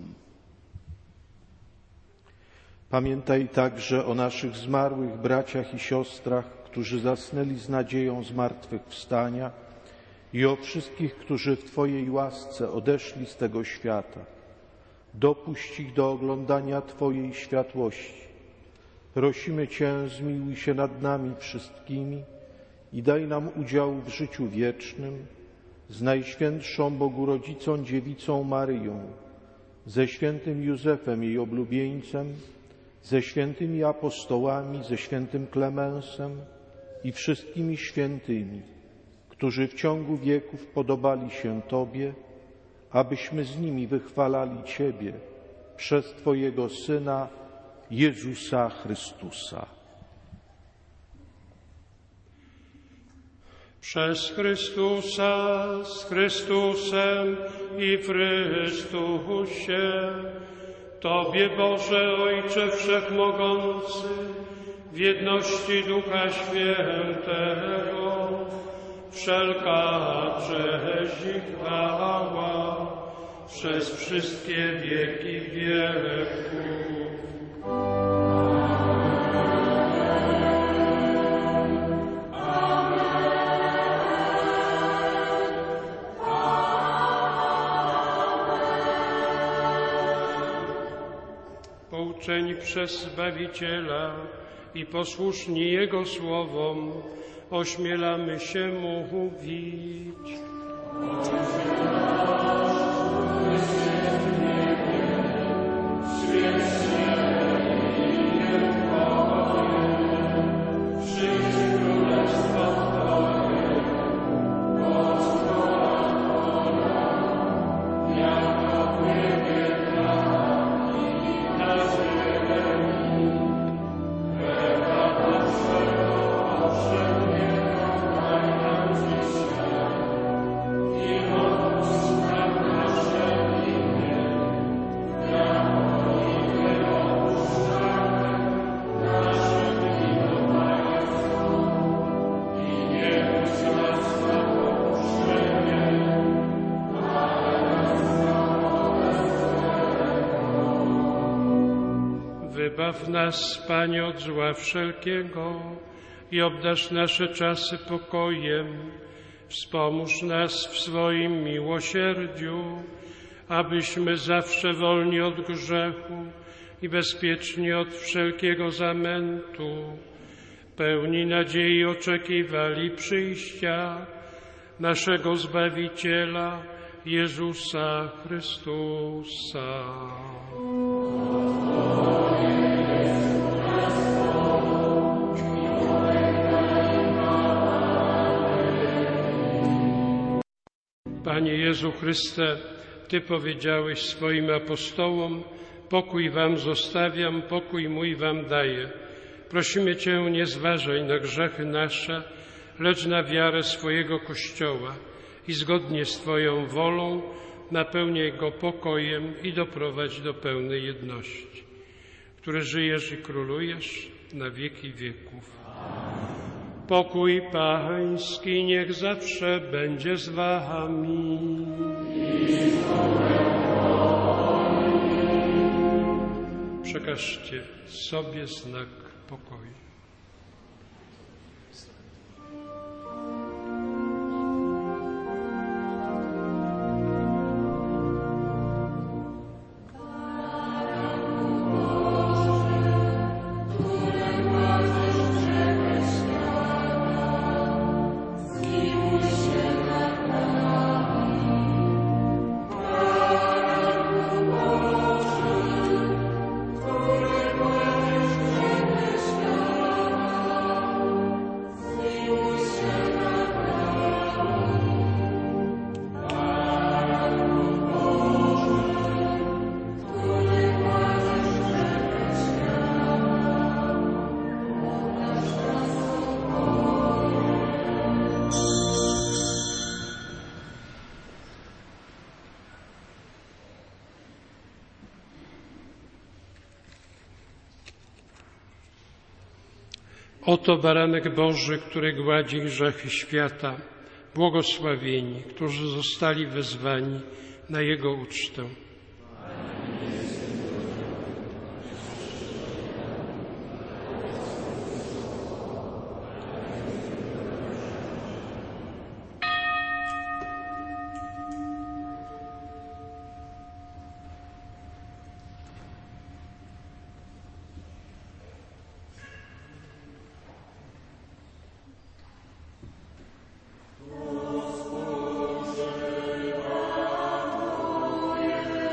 Pamiętaj także o naszych zmarłych braciach i siostrach, którzy zasnęli z nadzieją zmartwychwstania, i o wszystkich, którzy w Twojej łasce odeszli z tego świata. Dopuść ich do oglądania Twojej światłości. Prosimy Cię, zmiłuj się nad nami wszystkimi i daj nam udział w życiu wiecznym z Najświętszą Bogu Rodzicą Dziewicą Maryją, ze świętym Józefem, jej oblubieńcem, ze świętymi apostołami, ze świętym Klemensem i wszystkimi świętymi, którzy w ciągu wieków podobali się Tobie, abyśmy z nimi wychwalali Ciebie przez Twojego Syna, Jezusa Chrystusa. Przez Chrystusa, z Chrystusem i w Chrystusie, Tobie, Boże Ojcze Wszechmogący, w jedności Ducha Świętego, wszelka cześć i chwała przez wszystkie wieki wieków. Pouczeni przez Zbawiciela i posłuszni Jego słowom, ośmielamy się mówić. Wybaw nas, Panie, od zła wszelkiego i obdarz nasze czasy pokojem. Wspomóż nas w swoim miłosierdziu, abyśmy zawsze wolni od grzechu i bezpieczni od wszelkiego zamętu, pełni nadziei oczekiwali przyjścia naszego Zbawiciela, Jezusa Chrystusa. Panie Jezu Chryste, Ty powiedziałeś swoim apostołom: pokój wam zostawiam, pokój mój wam daję. Prosimy Cię, nie zważaj na grzechy nasze, lecz na wiarę swojego Kościoła i zgodnie z Twoją wolą napełniaj go pokojem i doprowadź do pełnej jedności, który żyjesz i królujesz na wieki wieków. Pokój Pański niech zawsze będzie z wami. Przekażcie sobie znak pokoju. Boże, Oto baranek Boży, który gładzi grzechy świata. Błogosławieni, którzy zostali wezwani na Jego ucztę. Gospodzie, Panie,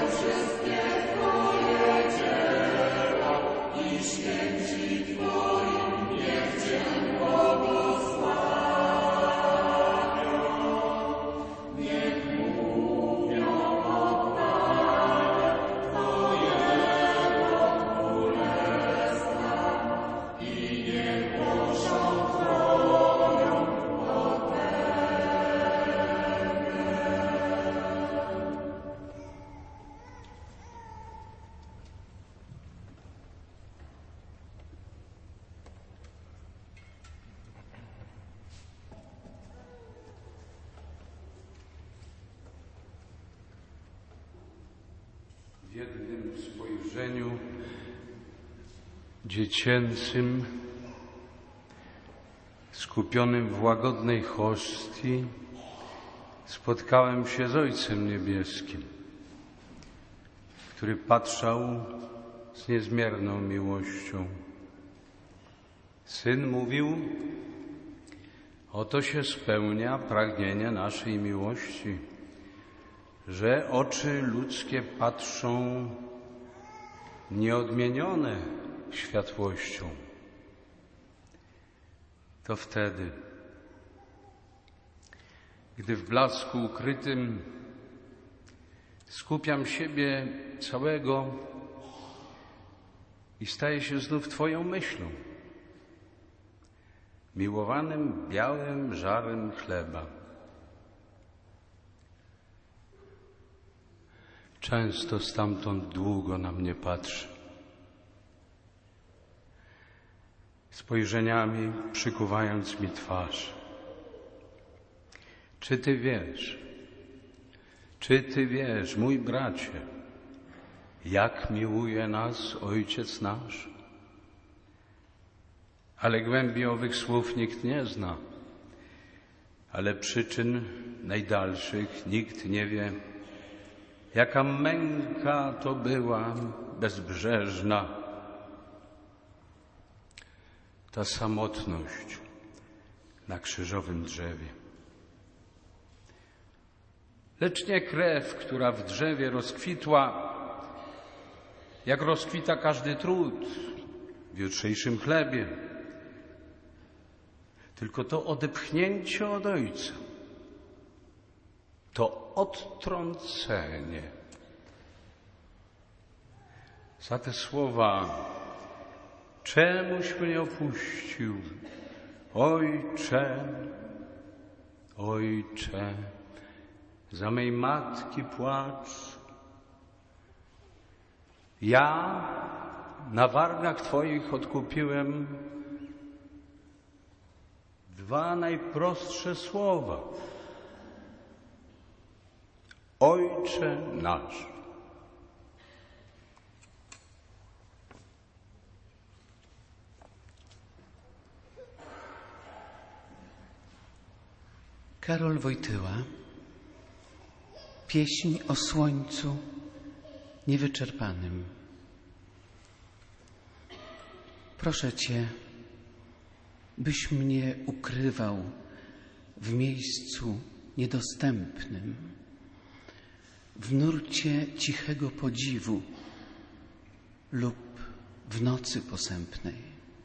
W jednym spojrzeniu dziecięcym, skupionym w łagodnej hostii, spotkałem się z Ojcem Niebieskim, który patrzał z niezmierną miłością. Syn mówił: oto się spełnia pragnienie naszej miłości, że oczy ludzkie patrzą nieodmienione światłością. To wtedy, gdy w blasku ukrytym skupiam siebie całego i staję się znów Twoją myślą, miłowanym białym żarem chleba. Często stamtąd długo na mnie patrzy, spojrzeniami przykuwając mi twarz. Czy Ty wiesz, czy Ty wiesz, mój bracie, jak miłuje nas Ojciec nasz? Ale głębi owych słów nikt nie zna, ale przyczyn najdalszych nikt nie wie. Jaka męka to była bezbrzeżna, ta samotność na krzyżowym drzewie. Lecz nie krew, która w drzewie rozkwitła, jak rozkwita każdy trud w jutrzejszym chlebie, tylko to odepchnięcie od Ojca, to odtrącenie. Za te słowa: czemuś mnie opuścił, Ojcze, Ojcze, za mej matki płacz. Ja na wargach Twoich odkupiłem dwa najprostsze słowa: Ojcze nasz. Karol Wojtyła. Pieśń o słońcu niewyczerpanym. Proszę Cię, byś mnie ukrywał w miejscu niedostępnym, w nurcie cichego podziwu lub w nocy posępnej.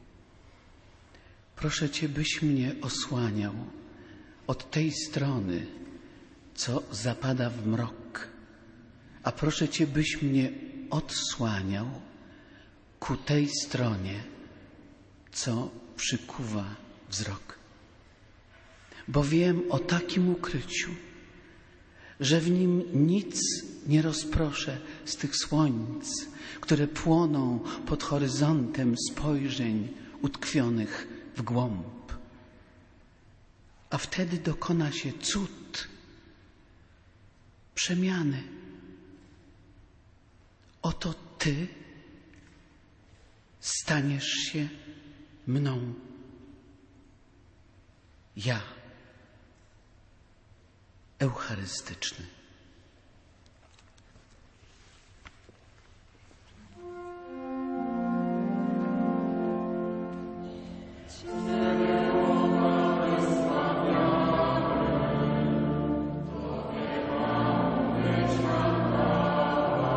Proszę Cię, byś mnie osłaniał od tej strony, co zapada w mrok, a proszę Cię, byś mnie odsłaniał ku tej stronie, co przykuwa wzrok. Bo wiem o takim ukryciu, że w nim nic nie rozproszę z tych słońc, które płoną pod horyzontem spojrzeń utkwionych w głąb. A wtedy dokona się cud, przemiany. Oto Ty staniesz się mną. Ja, eucharystyczny. Amen.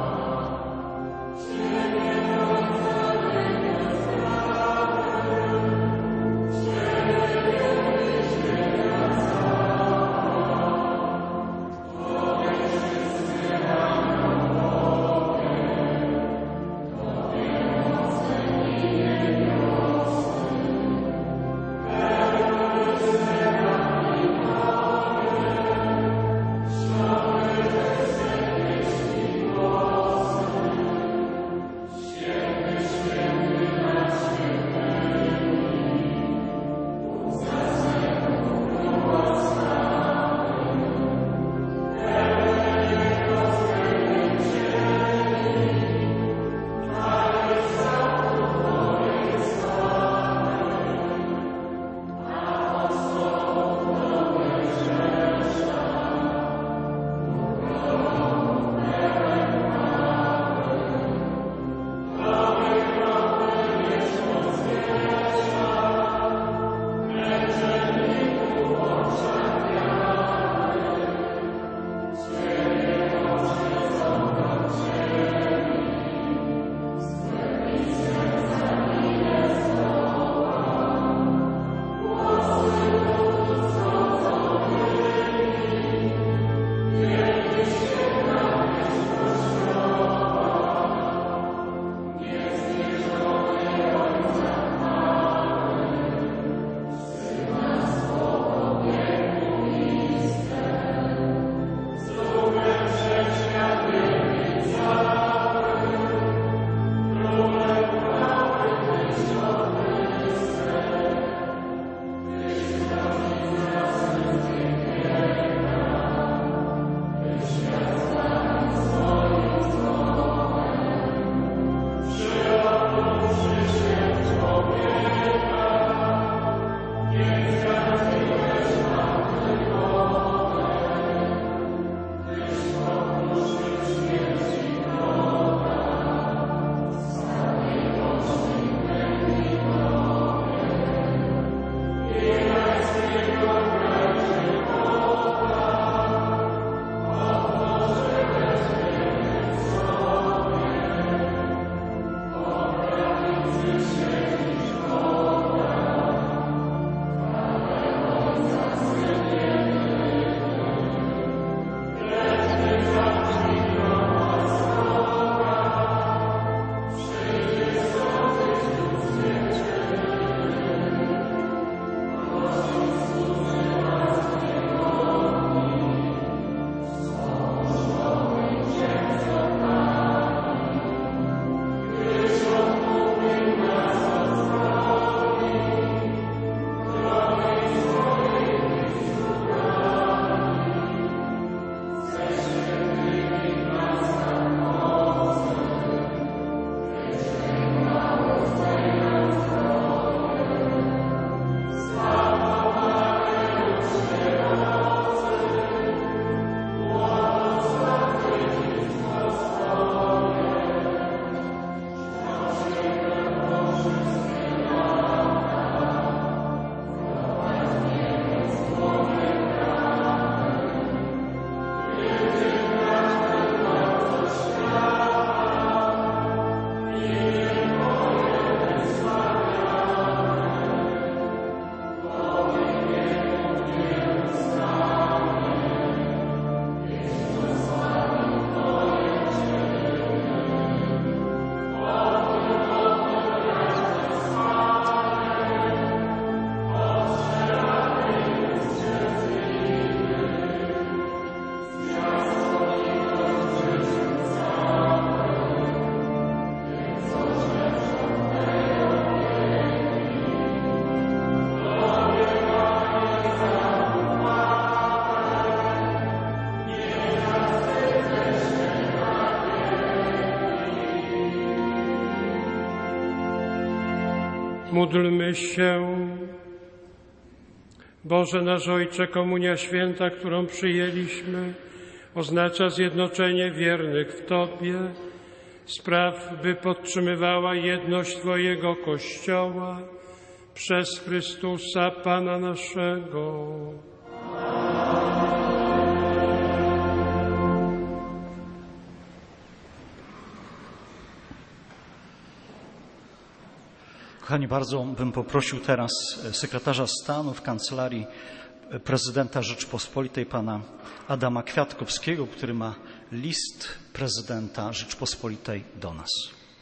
Módlmy się. Boże nasz Ojcze, Komunia Święta, którą przyjęliśmy, oznacza zjednoczenie wiernych w Tobie. Spraw, by podtrzymywała jedność Twojego Kościoła przez Chrystusa Pana naszego. Kochani, bardzo bym poprosił teraz sekretarza stanu w Kancelarii Prezydenta Rzeczypospolitej, pana Adama Kwiatkowskiego, który ma list prezydenta Rzeczypospolitej do nas.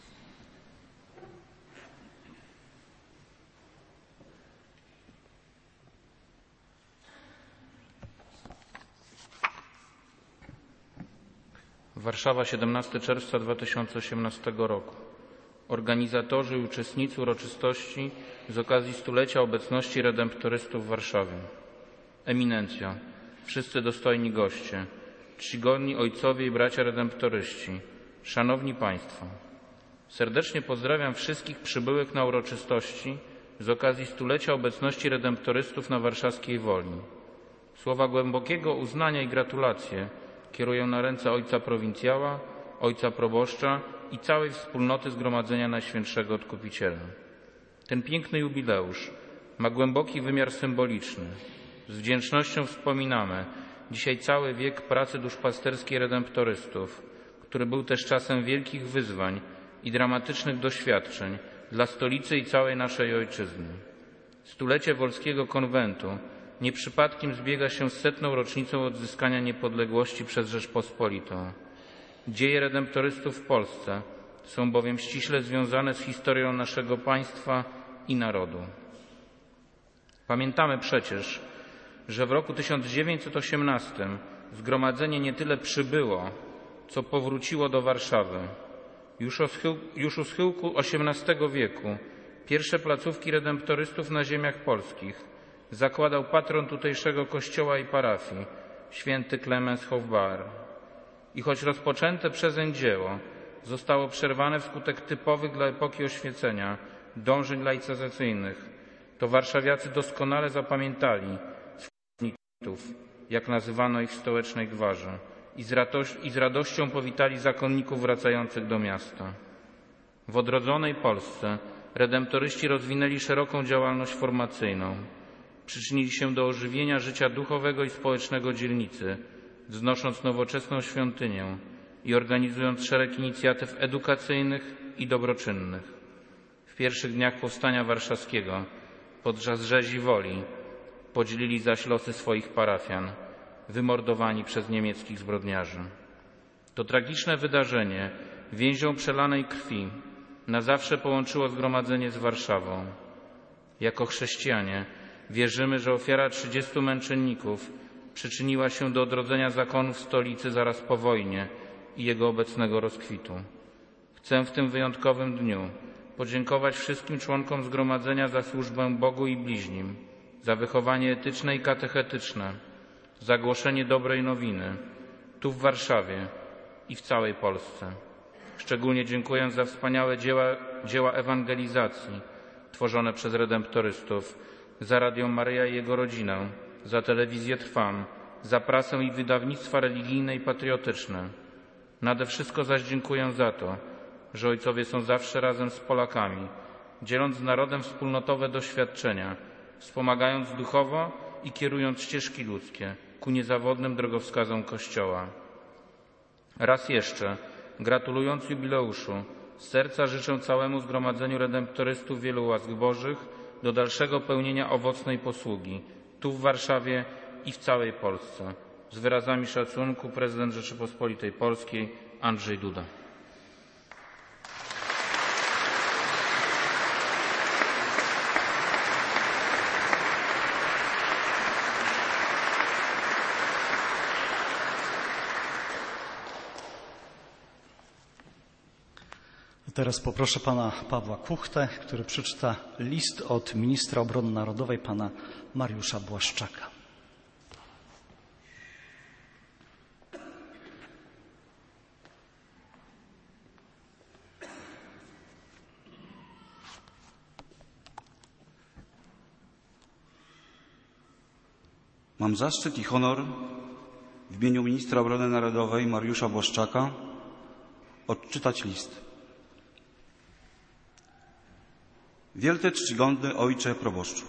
Warszawa, siedemnastego czerwca dwa tysiące osiemnastego roku. Organizatorzy i uczestnicy uroczystości z okazji stulecia obecności redemptorystów w Warszawie. Eminencja, wszyscy dostojni goście, czcigodni ojcowie i bracia redemptoryści, szanowni Państwo. Serdecznie pozdrawiam wszystkich przybyłych na uroczystości z okazji stulecia obecności redemptorystów na warszawskiej Woli. Słowa głębokiego uznania i gratulacje kieruję na ręce ojca prowincjała, ojca proboszcza i całej wspólnoty Zgromadzenia Najświętszego Odkupiciela. Ten piękny jubileusz ma głęboki wymiar symboliczny. Z wdzięcznością wspominamy dzisiaj cały wiek pracy duszpasterskiej redemptorystów, który był też czasem wielkich wyzwań i dramatycznych doświadczeń dla stolicy i całej naszej ojczyzny. Stulecie Wolskiego Konwentu nie przypadkiem zbiega się z setną rocznicą odzyskania niepodległości przez Rzeczpospolitą. Dzieje redemptorystów w Polsce są bowiem ściśle związane z historią naszego państwa i narodu. Pamiętamy przecież, że w roku tysiąc dziewięćset osiemnastym zgromadzenie nie tyle przybyło, co powróciło do Warszawy. Już, schył, już u schyłku osiemnastego wieku pierwsze placówki redemptorystów na ziemiach polskich zakładał patron tutejszego kościoła i parafii, święty Klemens Hofbauer. I choć rozpoczęte przezeń dzieło zostało przerwane wskutek typowych dla epoki oświecenia dążeń laicyzacyjnych, to warszawiacy doskonale zapamiętali swoich, jak nazywano ich w stołecznej gwarze, i z, radoś- i z radością powitali zakonników wracających do miasta. W odrodzonej Polsce redemptoryści rozwinęli szeroką działalność formacyjną. Przyczynili się do ożywienia życia duchowego i społecznego dzielnicy, wznosząc nowoczesną świątynię i organizując szereg inicjatyw edukacyjnych i dobroczynnych. W pierwszych dniach powstania warszawskiego, podczas rzezi Woli, podzielili zaś losy swoich parafian, wymordowani przez niemieckich zbrodniarzy. To tragiczne wydarzenie więzią przelanej krwi na zawsze połączyło zgromadzenie z Warszawą. Jako chrześcijanie wierzymy, że ofiara trzydziestu męczenników przyczyniła się do odrodzenia zakonu w stolicy zaraz po wojnie i jego obecnego rozkwitu. Chcę w tym wyjątkowym dniu podziękować wszystkim członkom zgromadzenia za służbę Bogu i bliźnim, za wychowanie etyczne i katechetyczne, za głoszenie dobrej nowiny tu w Warszawie i w całej Polsce. Szczególnie dziękuję za wspaniałe dzieła, dzieła ewangelizacji tworzone przez redemptorystów, za Radio Maryja i jego rodzinę, za telewizję Trwam, za prasę i wydawnictwa religijne i patriotyczne. Nade wszystko zaś dziękuję za to, że ojcowie są zawsze razem z Polakami, dzieląc z narodem wspólnotowe doświadczenia, wspomagając duchowo i kierując ścieżki ludzkie ku niezawodnym drogowskazom Kościoła. Raz jeszcze, gratulując jubileuszu, z serca życzę całemu Zgromadzeniu Redemptorystów wielu łask Bożych do dalszego pełnienia owocnej posługi tu w Warszawie i w całej Polsce. Z wyrazami szacunku prezydent Rzeczypospolitej Polskiej Andrzej Duda. Teraz poproszę pana Pawła Kuchtę, który przeczyta list od ministra obrony narodowej, pana Mariusza Błaszczaka. Mam zaszczyt i honor w imieniu ministra obrony narodowej Mariusza Błaszczaka odczytać list. Wielce czcigodny ojcze proboszczu,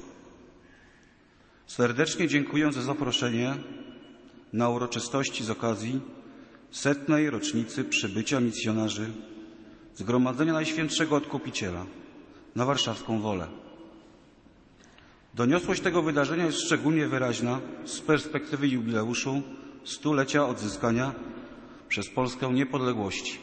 serdecznie dziękuję za zaproszenie na uroczystości z okazji setnej rocznicy przybycia misjonarzy Zgromadzenia Najświętszego Odkupiciela na warszawską Wolę. Doniosłość tego wydarzenia jest szczególnie wyraźna z perspektywy jubileuszu stulecia odzyskania przez Polskę niepodległości.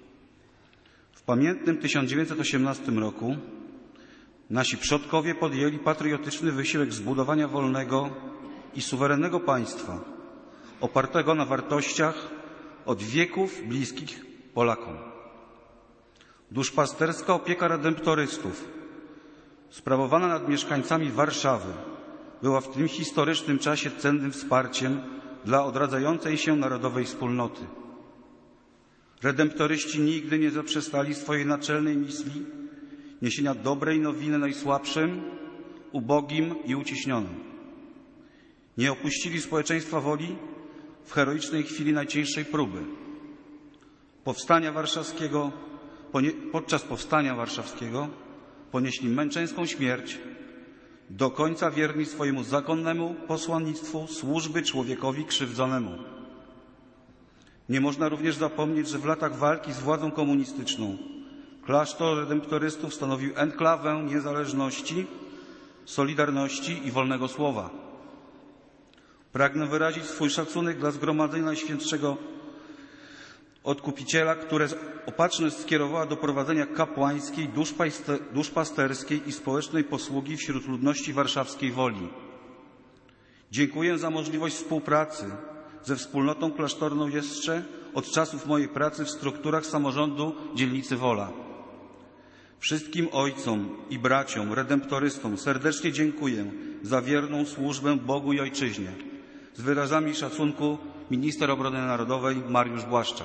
W pamiętnym tysiąc dziewięćset osiemnastym roku nasi przodkowie podjęli patriotyczny wysiłek zbudowania wolnego i suwerennego państwa, opartego na wartościach od wieków bliskich Polakom. Duszpasterska opieka redemptorystów, sprawowana nad mieszkańcami Warszawy, była w tym historycznym czasie cennym wsparciem dla odradzającej się narodowej wspólnoty. Redemptoryści nigdy nie zaprzestali swojej naczelnej misji niesienia dobrej nowiny najsłabszym, ubogim i uciśnionym. Nie opuścili społeczeństwa woli w heroicznej chwili najcięższej próby. Powstania warszawskiego, podczas powstania warszawskiego ponieśli męczeńską śmierć, do końca wierni swojemu zakonnemu posłannictwu służby człowiekowi krzywdzonemu. Nie można również zapomnieć, że w latach walki z władzą komunistyczną klasztor redemptorystów stanowił enklawę niezależności, solidarności i wolnego słowa. Pragnę wyrazić swój szacunek dla Zgromadzenia Najświętszego Odkupiciela, które opatrzność skierowała do prowadzenia kapłańskiej, duszpasterskiej i społecznej posługi wśród ludności warszawskiej Woli. Dziękuję za możliwość współpracy ze wspólnotą klasztorną jeszcze od czasów mojej pracy w strukturach samorządu dzielnicy Wola. Wszystkim ojcom i braciom, redemptorystom serdecznie dziękuję za wierną służbę Bogu i Ojczyźnie. Z wyrazami szacunku minister obrony narodowej Mariusz Błaszczak.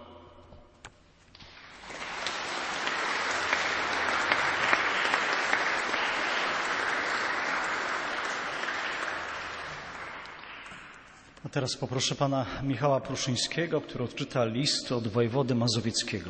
A teraz poproszę pana Michała Pruszyńskiego, który odczyta list od wojewody mazowieckiego.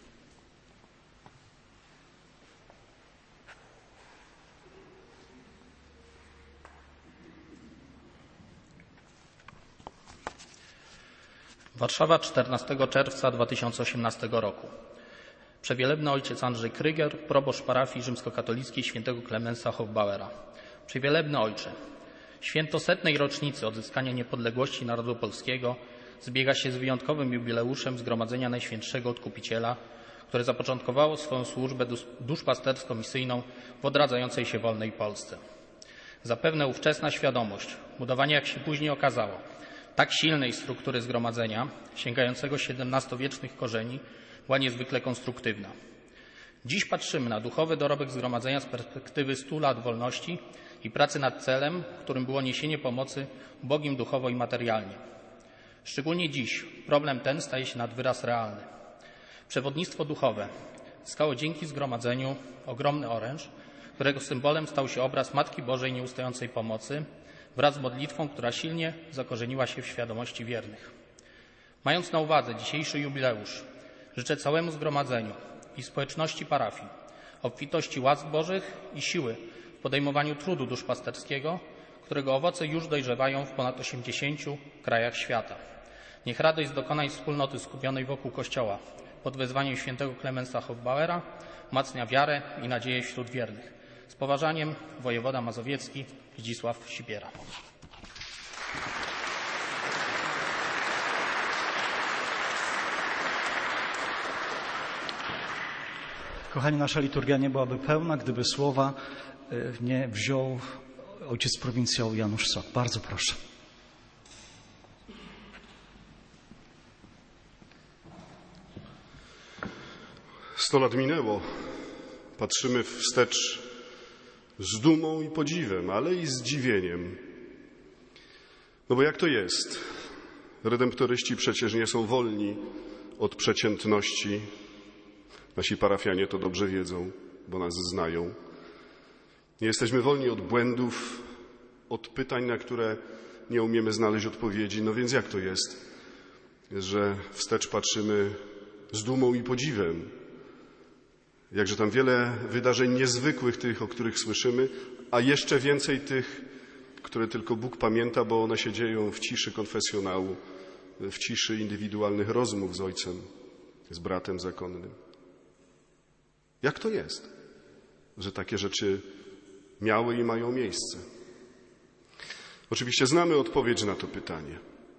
Warszawa, czternastego czerwca dwa tysiące osiemnastego roku. Przewielebny ojciec Andrzej Krygier, proboszcz parafii rzymskokatolickiej świętego Klemensa Hofbauera. Przewielebny ojcze, święto setnej rocznicy odzyskania niepodległości narodu polskiego zbiega się z wyjątkowym jubileuszem Zgromadzenia Najświętszego Odkupiciela, które zapoczątkowało swoją służbę duszpastersko-misyjną w odradzającej się wolnej Polsce. Zapewne ówczesna świadomość, budowanie, jak się później okazało, tak silnej struktury zgromadzenia, sięgającego siedemnastowiecznych korzeni, była niezwykle konstruktywna. Dziś patrzymy na duchowy dorobek zgromadzenia z perspektywy stu lat wolności i pracy nad celem, którym było niesienie pomocy ubogim duchowo i materialnie. Szczególnie dziś problem ten staje się nad wyraz realny. Przewodnictwo duchowe zyskało dzięki zgromadzeniu ogromny oręż, którego symbolem stał się obraz Matki Bożej Nieustającej Pomocy wraz z modlitwą, która silnie zakorzeniła się w świadomości wiernych. Mając na uwadze dzisiejszy jubileusz, życzę całemu zgromadzeniu i społeczności parafii obfitości łask Bożych i siły w podejmowaniu trudu duszpasterskiego, którego owoce już dojrzewają w ponad osiemdziesięciu krajach świata. Niech radość z dokonań wspólnoty skupionej wokół Kościoła pod wezwaniem świętego Klemensa Hofbauera umacnia wiarę i nadzieję wśród wiernych. Z poważaniem wojewoda mazowiecki Zdzisław Sipiera. Kochani, nasza liturgia nie byłaby pełna, gdyby słowa nie wziął ojciec prowincjał Janusz Sok. Bardzo proszę. Sto lat minęło. Patrzymy wstecz z dumą i podziwem, ale i zdziwieniem. No bo jak to jest? Redemptoryści przecież nie są wolni od przeciętności. Nasi parafianie to dobrze wiedzą, bo nas znają. Nie jesteśmy wolni od błędów, od pytań, na które nie umiemy znaleźć odpowiedzi. No więc jak to jest, że wstecz patrzymy z dumą i podziwem? Jakże tam wiele wydarzeń niezwykłych, tych, o których słyszymy, a jeszcze więcej tych, które tylko Bóg pamięta, bo one się dzieją w ciszy konfesjonału, w ciszy indywidualnych rozmów z ojcem, z bratem zakonnym. Jak to jest, że takie rzeczy miały i mają miejsce? Oczywiście znamy odpowiedź na to pytanie.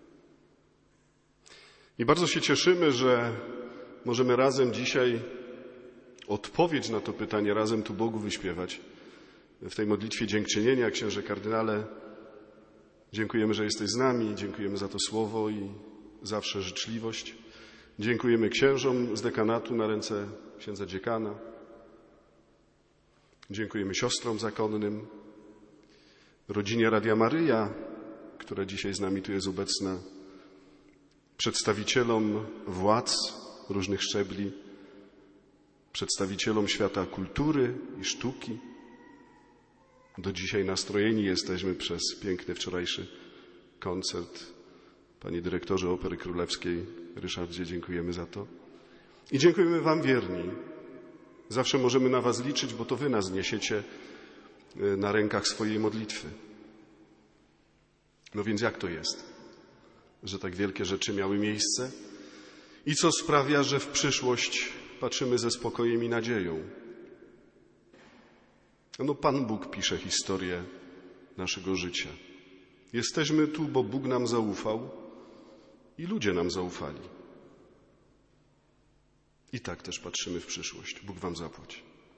I bardzo się cieszymy, że możemy razem dzisiaj odpowiedź na to pytanie razem tu Bogu wyśpiewać. W tej modlitwie dziękczynienia, księże kardynale, dziękujemy, że jesteś z nami, dziękujemy za to słowo i zawsze życzliwość. Dziękujemy księżom z dekanatu na ręce księdza dziekana. Dziękujemy siostrom zakonnym, rodzinie Radia Maryja, która dzisiaj z nami tu jest obecna, przedstawicielom władz różnych szczebli, przedstawicielom świata kultury i sztuki. Do dzisiaj nastrojeni jesteśmy przez piękny wczorajszy koncert. Panie dyrektorze Opery Królewskiej, Ryszardzie, dziękujemy za to. I dziękujemy wam, wierni. Zawsze możemy na was liczyć, bo to wy nas niesiecie na rękach swojej modlitwy. No więc jak to jest, że tak wielkie rzeczy miały miejsce? I co sprawia, że w przyszłość patrzymy ze spokojem i nadzieją? No Pan Bóg pisze historię naszego życia. Jesteśmy tu, bo Bóg nam zaufał i ludzie nam zaufali. I tak też patrzymy w przyszłość. Bóg wam zapłaci.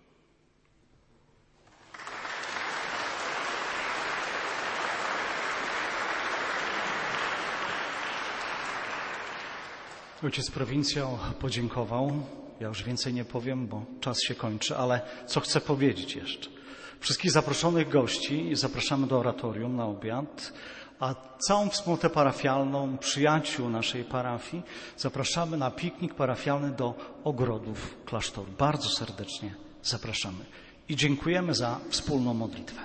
Ojciec prowincjał podziękował. Ja już więcej nie powiem, bo czas się kończy, ale co chcę powiedzieć jeszcze? Wszystkich zaproszonych gości zapraszamy do oratorium na obiad, a całą wspólnotę parafialną, przyjaciół naszej parafii zapraszamy na piknik parafialny do ogrodów klasztoru. Bardzo serdecznie zapraszamy i dziękujemy za wspólną modlitwę.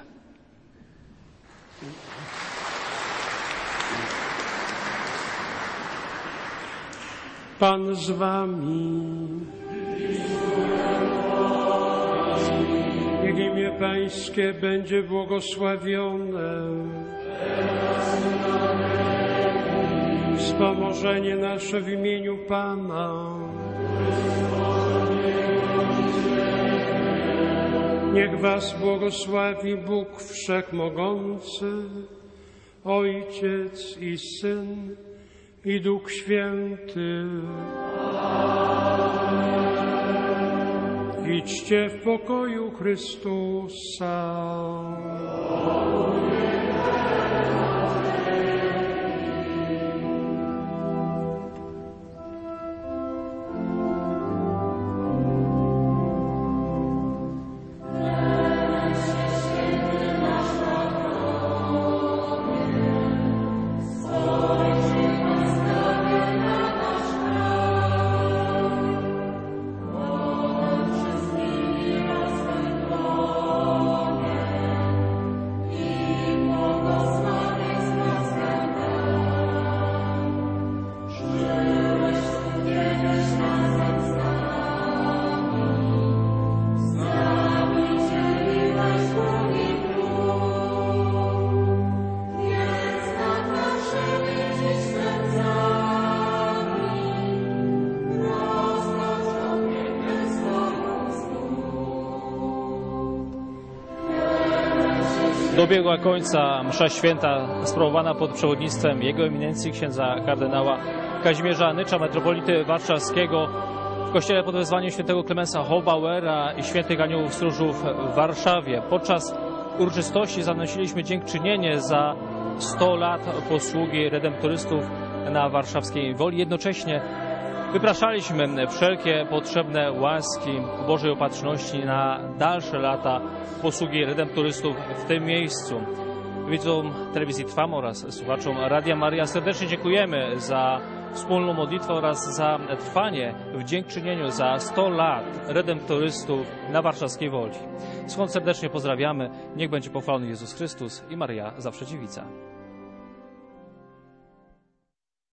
Pan z wami. Niech imię Pańskie będzie błogosławione. Wspomożenie nasze w imieniu Pana. Niech was błogosławi Bóg Wszechmogący, Ojciec i Syn, i Duch Święty. Idźcie w pokoju Chrystusa. Dobiegła końca msza święta sprawowana pod przewodnictwem Jego Eminencji księdza kardynała Kazimierza Nycza, metropolity warszawskiego, w kościele pod wezwaniem świętego Klemensa Hofbauera i świętych aniołów stróżów w Warszawie. Podczas uroczystości zanosiliśmy dziękczynienie za sto lat posługi redemptorystów na warszawskiej Woli. Jednocześnie wypraszaliśmy wszelkie potrzebne łaski Bożej Opatrzności na dalsze lata posługi redemptorystów w tym miejscu. Widzom telewizji Trwam oraz słuchaczom Radia Maryja serdecznie dziękujemy za wspólną modlitwę oraz za trwanie w dziękczynieniu za sto lat redemptorystów na warszawskiej Woli. Skąd serdecznie pozdrawiamy. Niech będzie pochwalony Jezus Chrystus i Maryja zawsze dziewica.